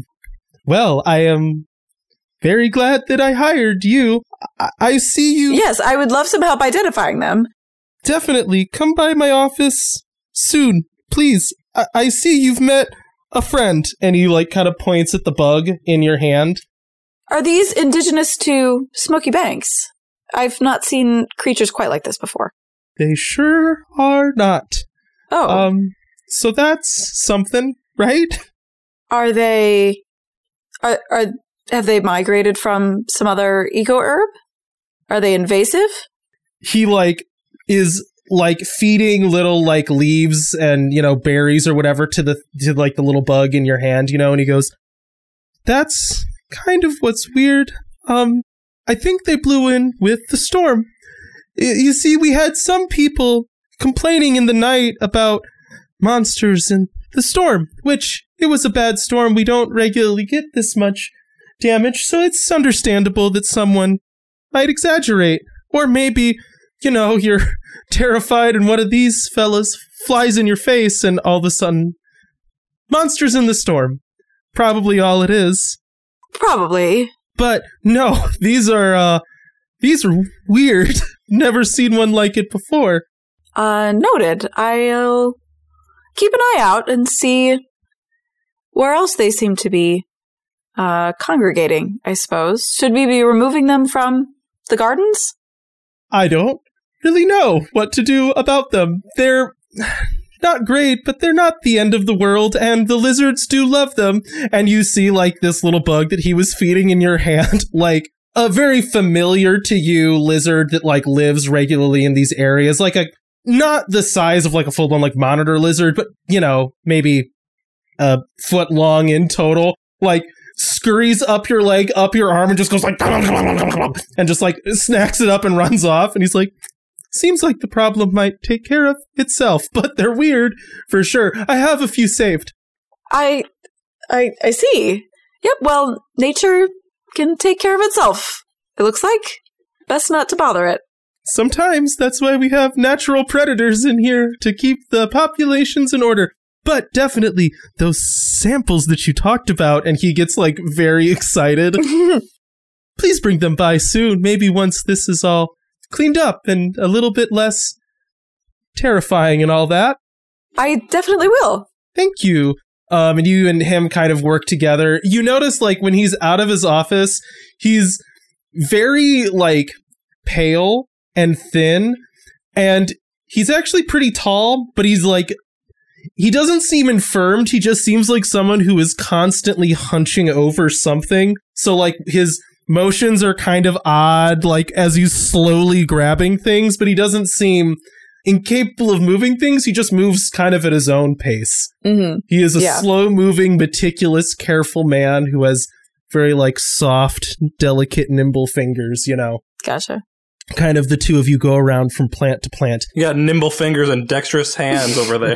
A: Well, I am very glad that I hired you. I, I see you...
B: Yes, I would love some help identifying them.
A: Definitely. Come by my office soon, please. I, I see you've met a friend. And he, like, kind of points at the bug in your hand.
B: Are these indigenous to Smoky Banks? I've not seen creatures quite like this before.
A: They sure are not.
B: Oh.
A: Um, so that's something, right?
B: Are they... Are, are have they migrated from some other eco herb? Are they invasive?
A: He, like, is like feeding little like leaves and, you know, berries or whatever to the to like the little bug in your hand, you know, and he goes, "That's kind of what's weird. Um, I think they blew in with the storm. Y- you see, we had some people complaining in the night about monsters in the storm, which it was a bad storm. We don't regularly get this much damage, so it's understandable that someone might exaggerate. Or maybe, you know, you're terrified and one of these fellas flies in your face and all of a sudden, monsters in the storm. Probably all it is."
B: Probably.
A: But no, these are, uh, these are weird. Never seen one like it before.
B: Uh, noted. I'll keep an eye out and see where else they seem to be uh, congregating, I suppose. Should we be removing them from the gardens?
A: I don't really know what to do about them. They're not great, but they're not the end of the world, and the lizards do love them. And you see, like, this little bug that he was feeding in your hand, like, a very familiar to you lizard that, like, lives regularly in these areas. Like, a not the size of, like, a full-blown, like, monitor lizard, but, you know, maybe a foot long in total. Like, scurries up your leg, up your arm, and just goes like, and just like snacks it up and runs off. And he's like, "Seems like the problem might take care of itself, but they're weird for sure. I have a few saved."
B: I, I, I see. Yep. Well, nature can take care of itself. It looks like best not to bother it.
A: Sometimes that's why we have natural predators in here to keep the populations in order. But definitely those samples that you talked about, and he gets like very excited. Please bring them by soon. Maybe once this is all cleaned up and a little bit less terrifying and all that.
B: I definitely will.
A: Thank you. Um, and you and him kind of work together. You notice like when he's out of his office, he's very like pale and thin, and he's actually pretty tall, but he's like, he doesn't seem infirmed. He just seems like someone who is constantly hunching over something. So like his motions are kind of odd, like as he's slowly grabbing things, but he doesn't seem incapable of moving things. He just moves kind of at his own pace.
B: Mm-hmm.
A: He is a
B: Yeah.
A: slow moving, meticulous, careful man who has very like soft, delicate, nimble fingers, you know.
B: Gotcha.
A: Kind of the two of you go around from plant to plant.
D: You got nimble fingers and dexterous hands over there.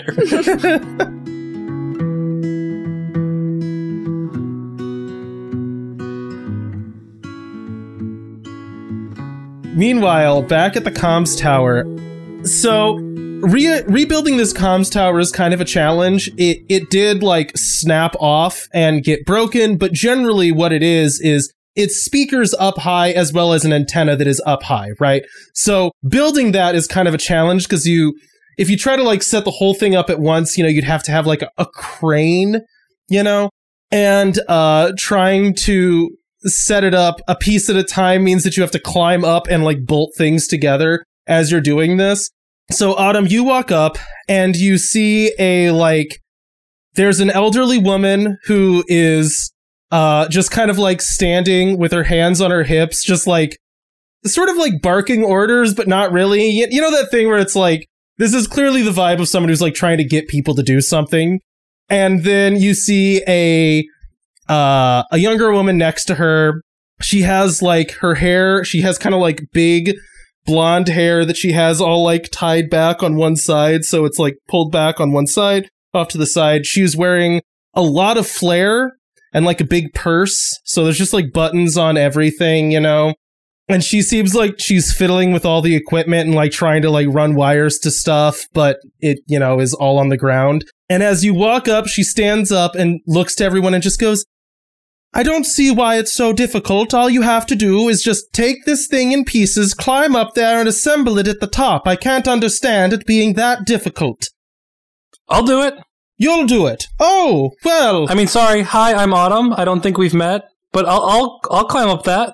A: Meanwhile, back at the comms tower, so re- rebuilding this comms tower is kind of a challenge. It it did like snap off and get broken, but generally what it is is it's speakers up high as well as an antenna that is up high, right? So building that is kind of a challenge because you, if you try to like set the whole thing up at once, you know, you'd have to have like a, a crane, you know, and uh, trying to set it up a piece at a time means that you have to climb up and like bolt things together as you're doing this. So Autumn, you walk up and you see a like, there's an elderly woman who is uh, just kind of like standing with her hands on her hips, just like sort of like barking orders, but not really. You, you know that thing where it's like, this is clearly the vibe of someone who's like trying to get people to do something. And then you see a uh, a younger woman next to her. She has like her hair, she has kind of like big blonde hair that she has all like tied back on one side. So it's like pulled back on one side, off to the side. She's wearing a lot of flair and like a big purse. So there's just like buttons on everything, you know? And she seems like she's fiddling with all the equipment and like trying to like run wires to stuff, but it, you know, is all on the ground. And as you walk up, she stands up and looks to everyone and just goes, "I don't see why it's so difficult. All you have to do is just take this thing in pieces, climb up there and assemble it at the top. I can't understand it being that difficult."
D: I'll do it.
A: "You'll do it. Oh, well."
D: I mean, sorry. Hi, I'm Autumn. I don't think we've met, but I'll I'll I'll climb up that.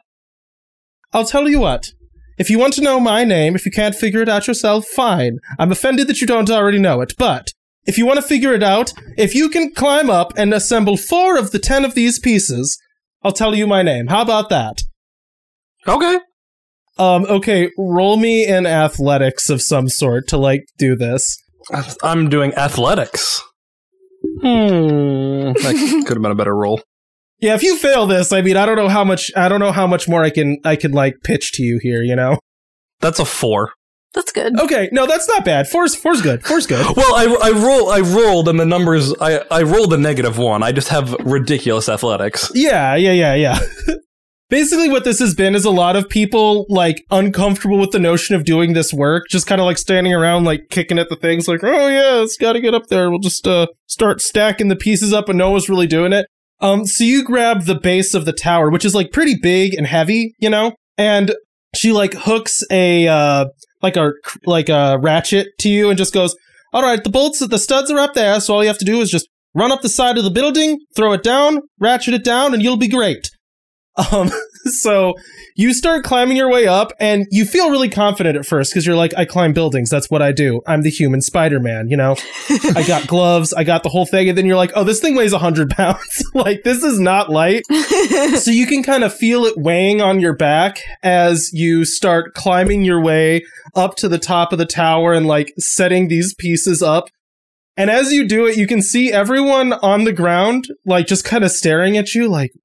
A: I'll tell you what. If you want to know my name, if you can't figure it out yourself, fine. I'm offended that you don't already know it, but if you want to figure it out, if you can climb up and assemble four of the ten of these pieces, I'll tell you my name. How about that?
D: Okay.
A: Um, okay, roll me in athletics of some sort to, like, do this.
D: I'm doing athletics. Hmm. That could have been a better roll.
A: Yeah, if you fail this, I mean, I don't know how much, I don't know how much more I can, I can, like, pitch to you here, you know?
D: That's a four.
B: That's good.
A: Okay, no, that's not bad. Four's, four's good. Four's good.
D: Well, I, I roll, I rolled, and the numbers, I, I rolled a negative one. I just have ridiculous athletics.
A: Yeah, yeah, yeah, yeah. Basically what this has been is a lot of people, like, uncomfortable with the notion of doing this work, just kind of, like, standing around, like, kicking at the things, like, oh, yeah, it's gotta get up there. We'll just, uh, start stacking the pieces up, and no one's really doing it. Um, so you grab the base of the tower, which is, like, pretty big and heavy, you know? And she, like, hooks a, uh, like a, like a ratchet to you and just goes, all right, the bolts, the studs are up there, so all you have to do is just run up the side of the building, throw it down, ratchet it down, and you'll be great. Um, so you start climbing your way up, and you feel really confident at first because you're like, I climb buildings. That's what I do. I'm the human Spider-Man, you know? I got gloves. I got the whole thing. And then you're like, oh, this thing weighs one hundred pounds. Like, this is not light. So you can kind of feel it weighing on your back as you start climbing your way up to the top of the tower and, like, setting these pieces up. And as you do it, you can see everyone on the ground, like, just kind of staring at you like,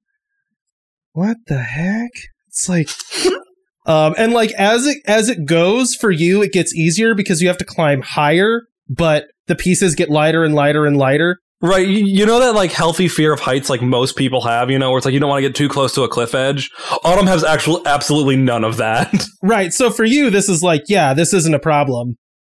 A: what the heck? It's like, um, and like as it as it goes for you, it gets easier because you have to climb higher, but the pieces get lighter and lighter and lighter.
D: Right, you, you know that like healthy fear of heights like most people have, you know, where it's like you don't want to get too close to a cliff edge. Autumn has actual absolutely none of that.
A: Right, so for you, this is like, yeah, this isn't a problem.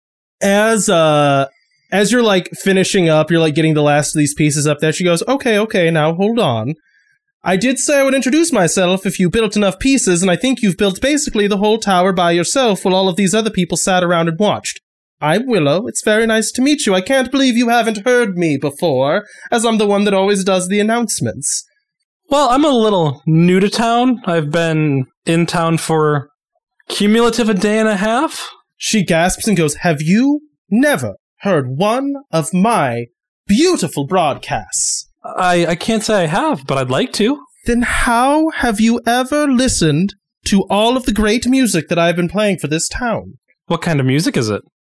A: As uh, as you're like finishing up, you're like getting the last of these pieces up there. She goes, okay, okay, now hold on. I did say I would introduce myself if you built enough pieces, and I think you've built basically the whole tower by yourself while all of these other people sat around and watched. I'm Willow. It's very nice to meet you. I can't believe you haven't heard me before, as I'm the one that always does the announcements.
D: Well, I'm a little new to town. I've been in town for cumulative a day and a half.
A: She gasps and goes, have you never heard one of my beautiful broadcasts?
D: I, I can't say I have, but I'd like to.
A: Then how have you ever listened to all of the great music that I've been playing for this town?
D: What kind of music is it?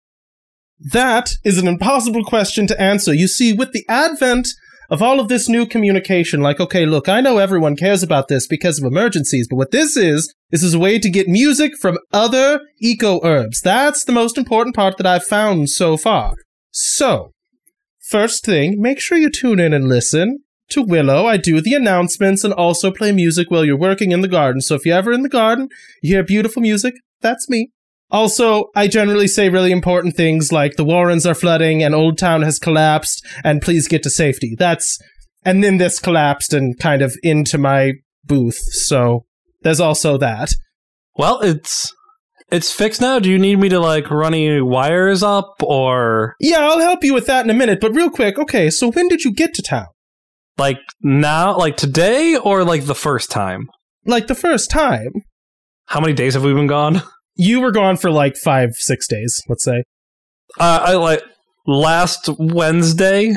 A: That is an impossible question to answer. You see, with the advent of all of this new communication, like, okay, look, I know everyone cares about this because of emergencies, but what this is, this is a way to get music from other eco-herbs. That's the most important part that I've found so far. So, first thing, make sure you tune in and listen to Willow. I do the announcements and also play music while you're working in the garden. So if you're ever in the garden, you hear beautiful music, that's me. Also, I generally say really important things like the Warrens are flooding and Old Town has collapsed and please get to safety. That's, and then this collapsed and kind of into my booth. So there's also that.
D: Well, it's... It's fixed now? Do you need me to, like, run any wires up, or...?
A: Yeah, I'll help you with that in a minute, but real quick, okay, so when did you get to town?
D: Like, now? Like, today, or, like, the first time?
A: Like, the first time.
D: How many days have we been gone?
A: You were gone for, like, five, six days, let's say.
D: Uh, I, like, last Wednesday?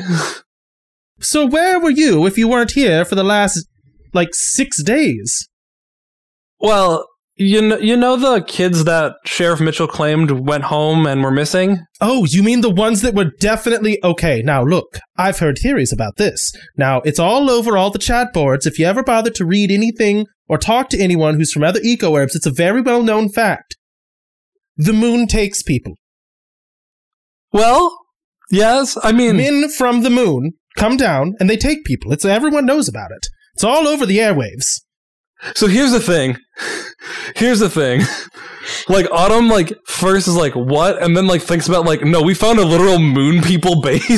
A: So where were you if you weren't here for the last, like, six days?
D: Well... You know, you know the kids that Sheriff Mitchell claimed went home and were missing?
A: Oh, you mean the ones that were definitely... Okay, now look, I've heard theories about this. Now, it's all over all the chat boards. If you ever bother to read anything or talk to anyone who's from other eco-herbs, it's a very well-known fact. The moon takes people.
D: Well, yes, I mean...
A: Men from the moon come down and they take people. It's everyone knows about it. It's all over the airwaves.
D: So here's the thing. Here's the thing. Like, Autumn, like, first is like, what? And then, like, thinks about, like, no, we found a literal moon people base.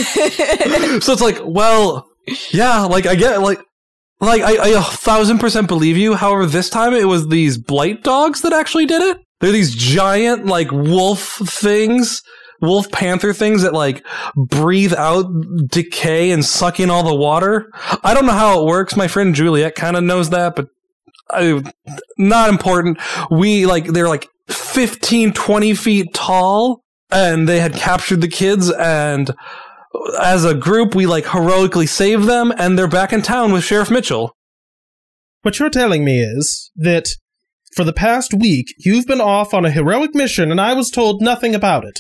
D: So it's like, well, yeah, like, I get, like, like, I, I a thousand percent believe you. However, this time it was these blight dogs that actually did it. They're these giant, like, wolf things. Wolf panther things that, like, breathe out decay and suck in all the water. I don't know how it works. My friend Juliet kind of knows that, but I, not important. We, like, they're, like, fifteen, twenty feet tall, and they had captured the kids, and as a group, we, like, heroically saved them, and they're back in town with Sheriff Mitchell.
A: What you're telling me is that for the past week, you've been off on a heroic mission and I was told nothing about it.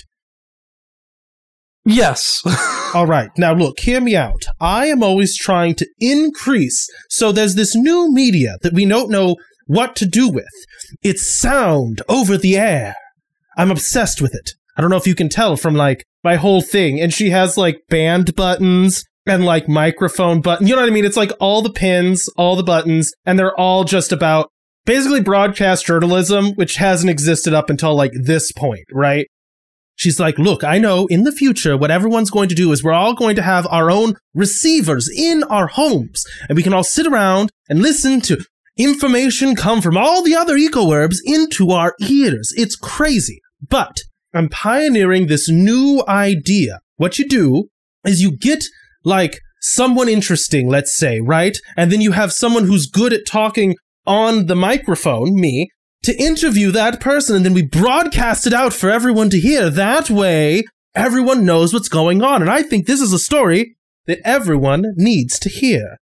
D: Yes.
A: All right. Now, look, hear me out. I am always trying to increase. So there's this new media that we don't know what to do with. It's sound over the air. I'm obsessed with it. I don't know if you can tell from, like, my whole thing. And she has, like, band buttons and, like, microphone button. You know what I mean? It's like all the pins, all the buttons, and they're all just about basically broadcast journalism, which hasn't existed up until, like, this point, right? She's like, look, I know in the future what everyone's going to do is we're all going to have our own receivers in our homes, and we can all sit around and listen to information come from all the other eco-herbs into our ears. It's crazy. But I'm pioneering this new idea. What you do is you get, like, someone interesting, let's say, right? And then you have someone who's good at talking on the microphone, me, to interview that person, and then we broadcast it out for everyone to hear. That way, everyone knows what's going on. And I think this is a story that everyone needs to hear.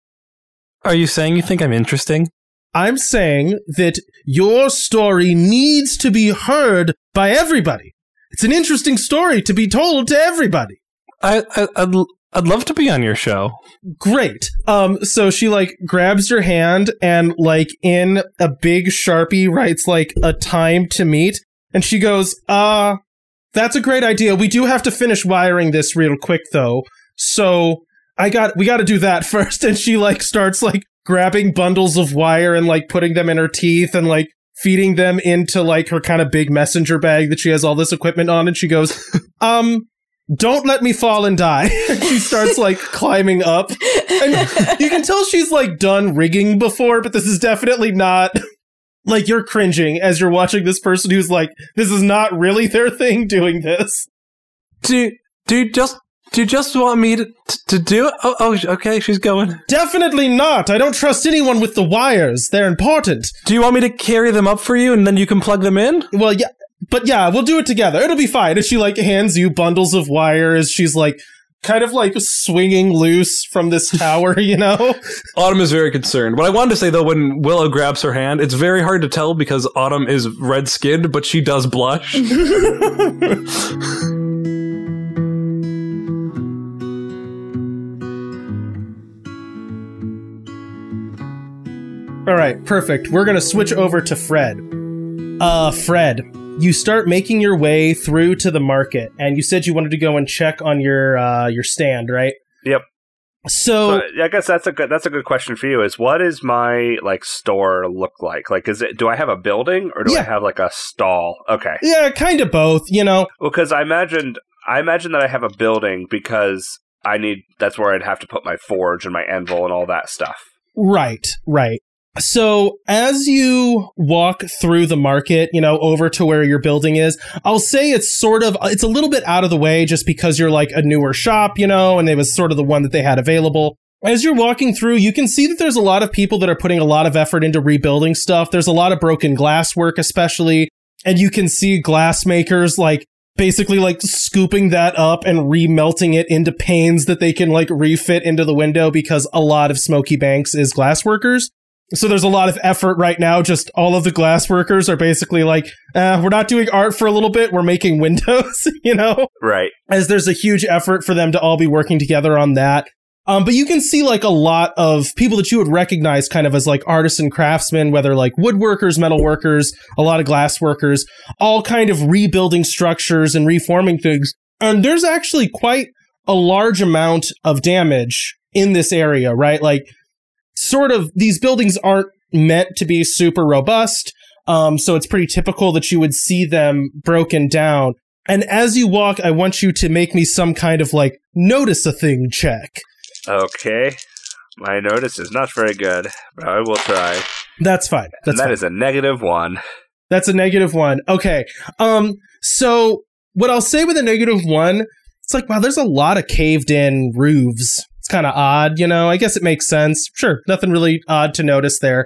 D: Are you saying you think I'm interesting?
A: I'm saying that your story needs to be heard by everybody. It's an interesting story to be told to everybody.
D: I, I I'd, I'd love to be on your show.
A: Great. Um, so she, like, grabs your hand and, like, in a big Sharpie writes, like, a time to meet. And she goes, uh, that's a great idea. We do have to finish wiring this real quick, though. So I got, we got to do that first. And she, like, starts, like, grabbing bundles of wire and, like, putting them in her teeth and, like, feeding them into, like, her kind of big messenger bag that she has all this equipment on. And she goes, um... don't let me fall and die. She starts, like, climbing up. And you can tell she's, like, done rigging before, but this is definitely not... Like, you're cringing as you're watching this person who's like, this is not really their thing doing this.
D: Do, do you just... Do you just want me to, to do it? Oh, oh, okay, she's going.
A: Definitely not. I don't trust anyone with the wires. They're important.
D: Do you want me to carry them up for you and then you can plug them in?
A: Well, yeah. But yeah, we'll do it together. It'll be fine. And she, like, hands you bundles of wire as she's, like, kind of, like, swinging loose from this tower, you know?
D: Autumn is very concerned. What I wanted to say, though, when Willow grabs her hand, it's very hard to tell because Autumn is red-skinned, but she does blush.
A: All right, perfect. We're going to switch over to Fred. Uh, Fred. You start making your way through to the market, and you said you wanted to go and check on your uh, your stand, right?
E: Yep.
A: So,
E: so I guess that's a good that's a good question for you. Is what is my like store look like? Like, is it do I have a building or do
A: yeah.
E: I have like a stall? Okay.
A: Yeah, kind of both. You know.
E: Well, because I imagined I imagine that I have a building because I need that's where I'd have to put my forge and my anvil and all that stuff.
A: Right. Right. So as you walk through the market, you know, over to where your building is, I'll say it's sort of, it's a little bit out of the way just because you're like a newer shop, you know, and it was sort of the one that they had available. As you're walking through, you can see that there's a lot of people that are putting a lot of effort into rebuilding stuff. There's a lot of broken glass work, especially, and you can see glass makers like basically like scooping that up and remelting it into panes that they can like refit into the window because a lot of Smoky Banks is glass workers. So there's a lot of effort right now. Just all of the glass workers are basically like, eh, we're not doing art for a little bit. We're making windows, you know?
E: Right.
A: As there's a huge effort for them to all be working together on that. Um, but you can see like a lot of people that you would recognize kind of as like artisan craftsmen, whether like woodworkers, metal workers, a lot of glass workers, all kind of rebuilding structures and reforming things. And there's actually quite a large amount of damage in this area, right? Like, sort of, these buildings aren't meant to be super robust, um, so it's pretty typical that you would see them broken down. And as you walk, I want you to make me some kind of, like, notice a thing check.
E: Okay. My notice is not very good, but I will try.
A: That's fine. That's
E: and that
A: fine.
E: is a negative one.
A: That's a negative one. Okay. Um. So, what I'll say with a negative one, it's like, wow, there's a lot of caved-in roofs. It's kind of odd, you know? I guess it makes sense. Sure, nothing really odd to notice there.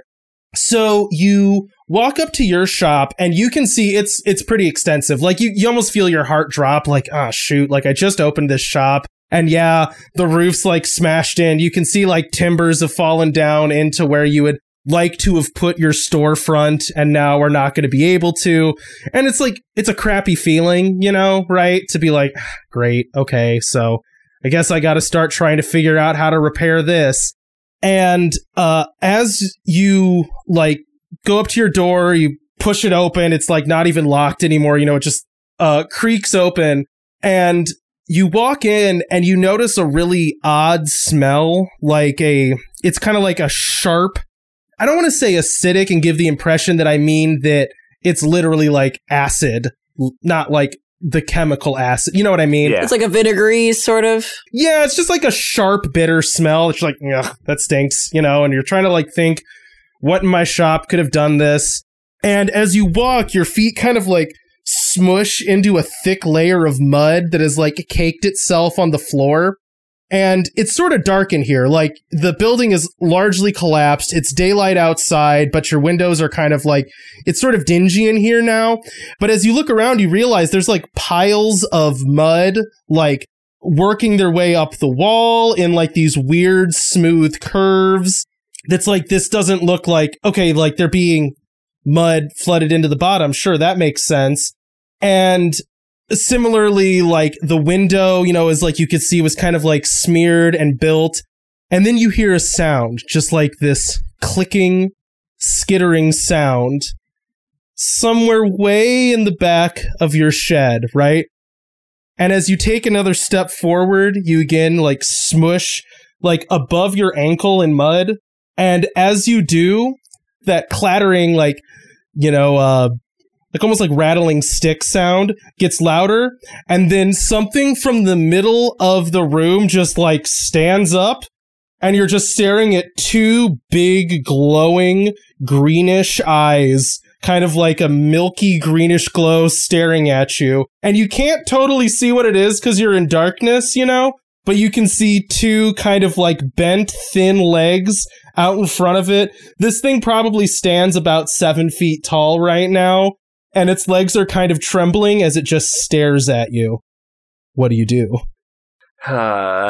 A: So you walk up to your shop and you can see it's it's pretty extensive. Like you, you almost feel your heart drop like, ah, oh, shoot, like I just opened this shop and yeah, the roof's like smashed in. You can see like timbers have fallen down into where you would like to have put your storefront and now are not going to be able to. And it's like, it's a crappy feeling, you know, right? To be like, great, okay, so I guess I got to start trying to figure out how to repair this. And uh, as you like go up to your door, you push it open. It's like not even locked anymore. You know, it just uh, creaks open, and you walk in and you notice a really odd smell. Like a, it's kind of like a sharp, I don't want to say acidic and give the impression that I mean that it's literally like acid, not like the chemical acid. You know what I mean?
E: Yeah.
B: It's like a vinegary sort of.
A: Yeah, it's just like a sharp, bitter smell. It's like, ugh, that stinks, you know, and you're trying to like think, what in my shop could have done this? And as you walk, your feet kind of like smush into a thick layer of mud that has like caked itself on the floor. And it's sort of dark in here. Like the building is largely collapsed. It's daylight outside, but your windows are kind of like, it's sort of dingy in here now. But as you look around, you realize there's like piles of mud, like working their way up the wall in like these weird smooth curves. That's like, this doesn't look like, okay, like they're being mud flooded into the bottom. Sure, that makes sense. And similarly, like the window, you know, is like you could see was kind of like smeared and built. And then you hear a sound, just like this clicking, skittering sound somewhere way in the back of your shed, right? And as you take another step forward, you again like smush like above your ankle in mud. And as you do, that clattering, like, you know, uh, like almost like rattling stick sound gets louder, and then something from the middle of the room just like stands up, and you're just staring at two big glowing greenish eyes, kind of like a milky greenish glow staring at you. And you can't totally see what it is because you're in darkness, you know, but you can see two kind of like bent thin legs out in front of it. This thing probably stands about seven feet tall right now, and its legs are kind of trembling as it just stares at you. What do you do?
E: Uh,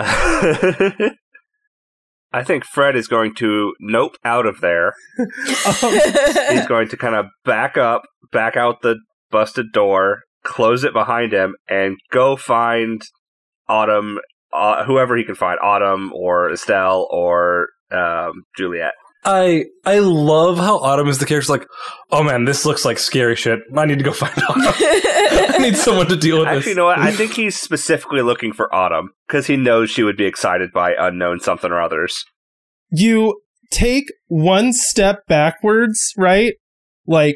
E: I think Fred is going to nope out of there.
A: um,
E: He's going to kind of back up, back out the busted door, close it behind him, and go find Autumn, uh, whoever he can find, Autumn or Estelle or um, Juliet.
D: I I love how Autumn is the character like, oh man, this looks like scary shit. I need to go find Autumn. I need someone to deal with
E: Actually,
D: this.
E: you know what? I think he's specifically looking for Autumn because he knows she would be excited by unknown something or others.
A: You take one step backwards, right? Like,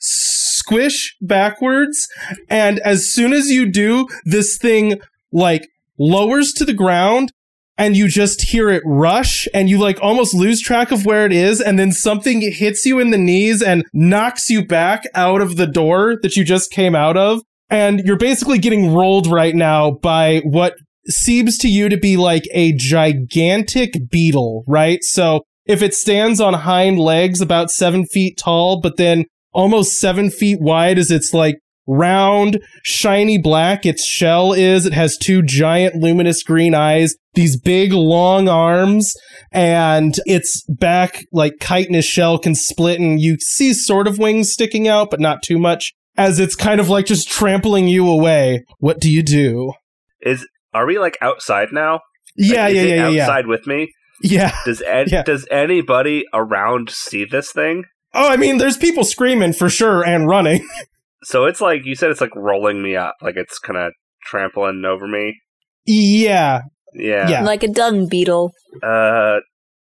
A: squish backwards, and as soon as you do, this thing, like, lowers to the ground, and you just hear it rush, and you like almost lose track of where it is, and then something hits you in the knees and knocks you back out of the door that you just came out of. And you're basically getting rolled right now by what seems to you to be like a gigantic beetle, right? So if it stands on hind legs about seven feet tall, but then almost seven feet wide as its like round, shiny black its shell is. It has two giant luminous green eyes, these big long arms, and its back, like chitinous shell, can split, and you see sort of wings sticking out, but not too much, as it's kind of like just trampling you away. What do you do?
E: Is Are we like outside now?
A: Yeah,
E: like,
A: yeah,
E: is
A: yeah,
E: it
A: yeah, yeah.
E: outside with me?
A: Yeah.
E: Does ed-
A: Yeah.
E: Does anybody around see this thing?
A: Oh, I mean, there's people screaming for sure and running.
E: So it's like, you said it's like rolling me up, like it's kind of trampling over me.
A: Yeah.
E: Yeah.
A: Yeah.
B: Like a dung beetle.
E: Uh,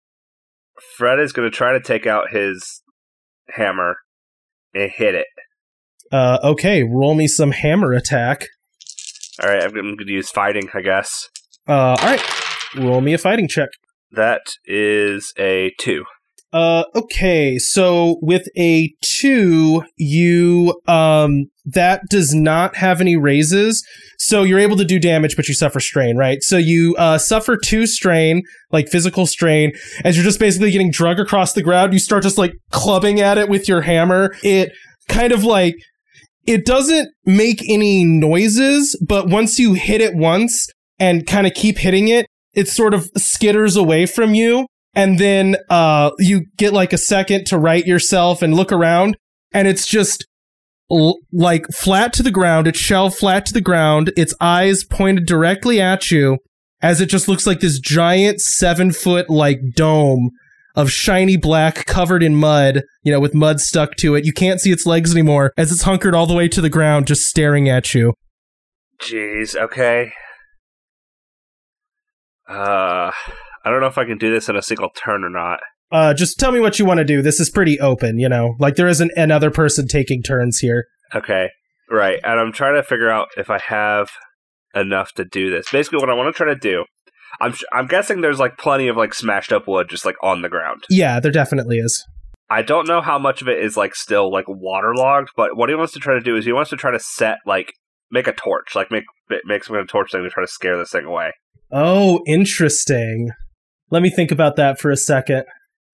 E: Fred is going to try to take out his hammer and hit it.
A: Uh, okay, roll me some hammer attack.
E: All right, I'm going to use fighting, I guess.
A: Uh, all right, roll me a fighting check.
E: That is a two.
A: Uh, okay, so with a two, you, um, that does not have any raises, so you're able to do damage, but you suffer strain, right? So you, uh, suffer two strain, like physical strain, as you're just basically getting drug across the ground. You start just, like, clubbing at it with your hammer. It kind of, like, it doesn't make any noises, but once you hit it once and kind of keep hitting it, it sort of skitters away from you. and then uh, you get like a second to right yourself and look around, and it's just l- like flat to the ground. It's shelved flat to the ground. Its eyes pointed directly at you, as it just looks like this giant seven foot like dome of shiny black covered in mud, you know, with mud stuck to it. You can't see its legs anymore as it's hunkered all the way to the ground, just staring at you.
E: Jeez, okay. Uh, I don't know if I can do this in a single turn or not.
A: Uh, just tell me what you want to do. This is pretty open, you know, like there isn't another person taking turns here.
E: Okay, right. And I'm trying to figure out if I have enough to do this. Basically, what I want to try to do, I'm I'm guessing there's like plenty of like smashed up wood just like on the ground.
A: Yeah, there definitely is.
E: I don't know how much of it is like still like waterlogged, but what he wants to try to do is he wants to try to set like make a torch, like make make some kind of torch thing to try to scare this thing away.
A: Oh, interesting. Let me think about that for a second.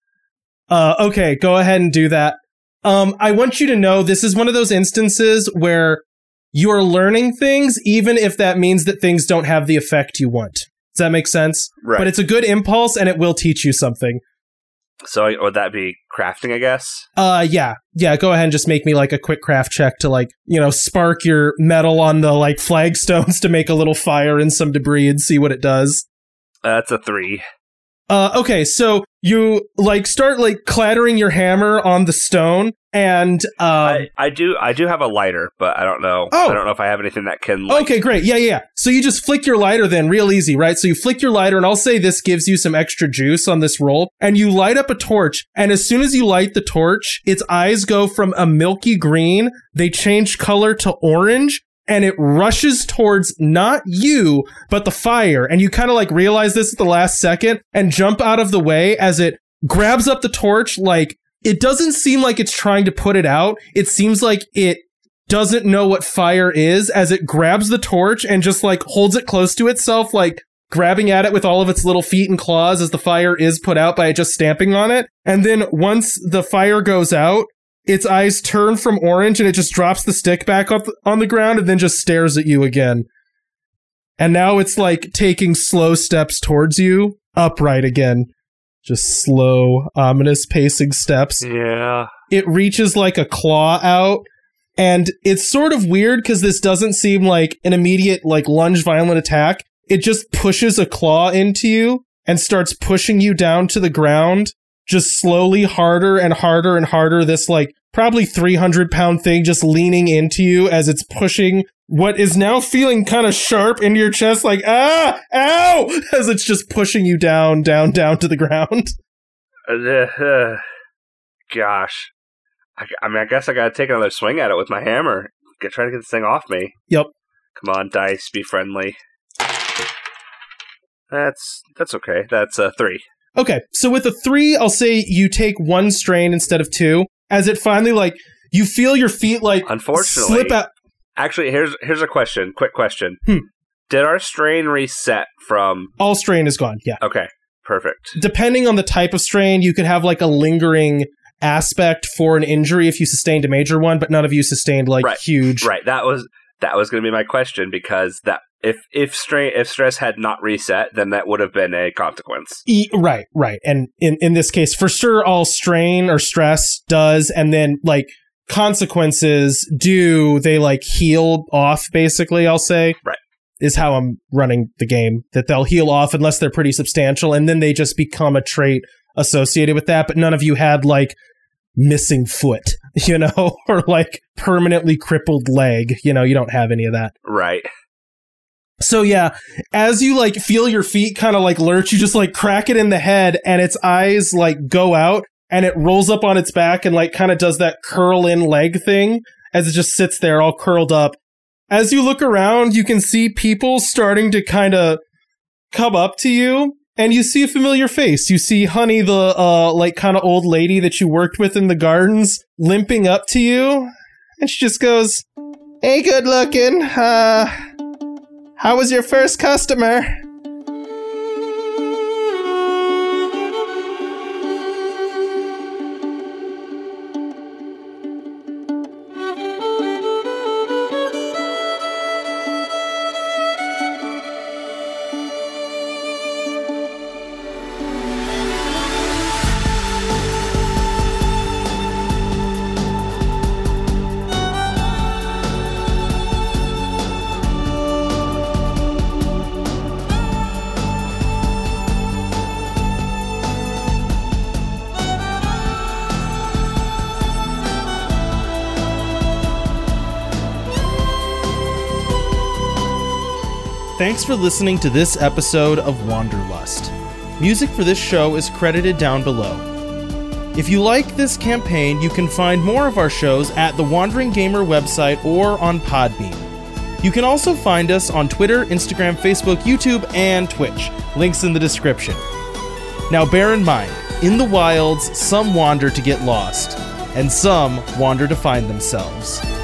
A: Uh, okay, go ahead and do that. Um, I want you to know this is one of those instances where you are learning things, even if that means that things don't have the effect you want. Does that make sense?
E: Right.
A: But it's a good impulse, and it will teach you something.
E: So would that be crafting, I guess?
A: Uh, yeah. Yeah, go ahead and just make me, like, a quick craft check to, like, you know, spark your metal on the, like, flagstones to make a little fire and some debris and see what it does.
E: Uh, that's a three.
A: Uh, okay, so you, like, start, like, clattering your hammer on the stone, and, um...
E: I, I do I do have a lighter, but I don't know.
A: Oh.
E: I don't know if I have anything that can, like...
A: Okay, great. Yeah, yeah. So you just flick your lighter then, real easy, right? So you flick your lighter, and I'll say this gives you some extra juice on this roll, and you light up a torch, and as soon as you light the torch, its eyes go from a milky green, they change color to orange, and it rushes towards not you, but the fire. And you kind of like realize this at the last second and jump out of the way as it grabs up the torch. Like, it doesn't seem like it's trying to put it out. It seems like it doesn't know what fire is as it grabs the torch and just like holds it close to itself, like grabbing at it with all of its little feet and claws as the fire is put out by it just stamping on it. And then once the fire goes out, its eyes turn from orange and it just drops the stick back up on the ground and then just stares at you again. And now it's like taking slow steps towards you, upright again. Just slow, ominous pacing steps.
E: Yeah.
A: It reaches like a claw out, and it's sort of weird because this doesn't seem like an immediate like lunge violent attack. It just pushes a claw into you and starts pushing you down to the ground, just slowly, harder and harder and harder. This like probably three hundred pound thing just leaning into you as it's pushing what is now feeling kind of sharp into your chest, like, ah, ow, as it's just pushing you down, down, down to the ground.
E: Uh, uh, gosh. I, I mean, I guess I gotta take another swing at it with my hammer. Get, try to get this thing off me.
A: Yep.
E: Come on, dice, be friendly. That's that's okay. That's a uh, three.
A: Okay, so with a three, I'll say you take one strain instead of two, as it finally, like, you feel your feet, like,
E: Unfortunately,
A: slip out.
E: Actually, here's here's a question. Quick question.
A: Hmm.
E: Did our strain reset from...
A: All strain is gone, yeah.
E: Okay, perfect.
A: Depending on the type of strain, you could have, like, a lingering aspect for an injury if you sustained a major one, but none of you sustained, like,
E: right.
A: huge...
E: Right, that was that was going to be my question, because that if if strain if stress had not reset, then that would have been a consequence.
A: E- right, right. And in, in this case, for sure, all strain or stress does, and then, like, consequences do, they, like, heal off, basically, I'll say.
E: Right.
A: Is how I'm running the game. That they'll heal off unless they're pretty substantial, and then they just become a trait associated with that, but none of you had, like, missing foot, you know, or, like, permanently crippled leg. You know, you don't have any of that.
E: Right.
A: So yeah, as you like feel your feet kind of like lurch, you just like crack it in the head and its eyes like go out and it rolls up on its back and like kind of does that curl in leg thing as it just sits there all curled up. As you look around, you can see people starting to kind of come up to you and you see a familiar face. You see Honey, the uh, like kind of old lady that you worked with in the gardens, limping up to you. And she just goes, "Hey, good looking. Uh... How was your first customer?" Thanks for listening to this episode of Wanderlust. Music for this show is credited down below. If you like this campaign, you can find more of our shows at the Wandering Gamer website or on Podbean. You can also find us on Twitter, Instagram, Facebook, YouTube, and Twitch. Links in the description. Now bear in mind, in the wilds, some wander to get lost, and some wander to find themselves.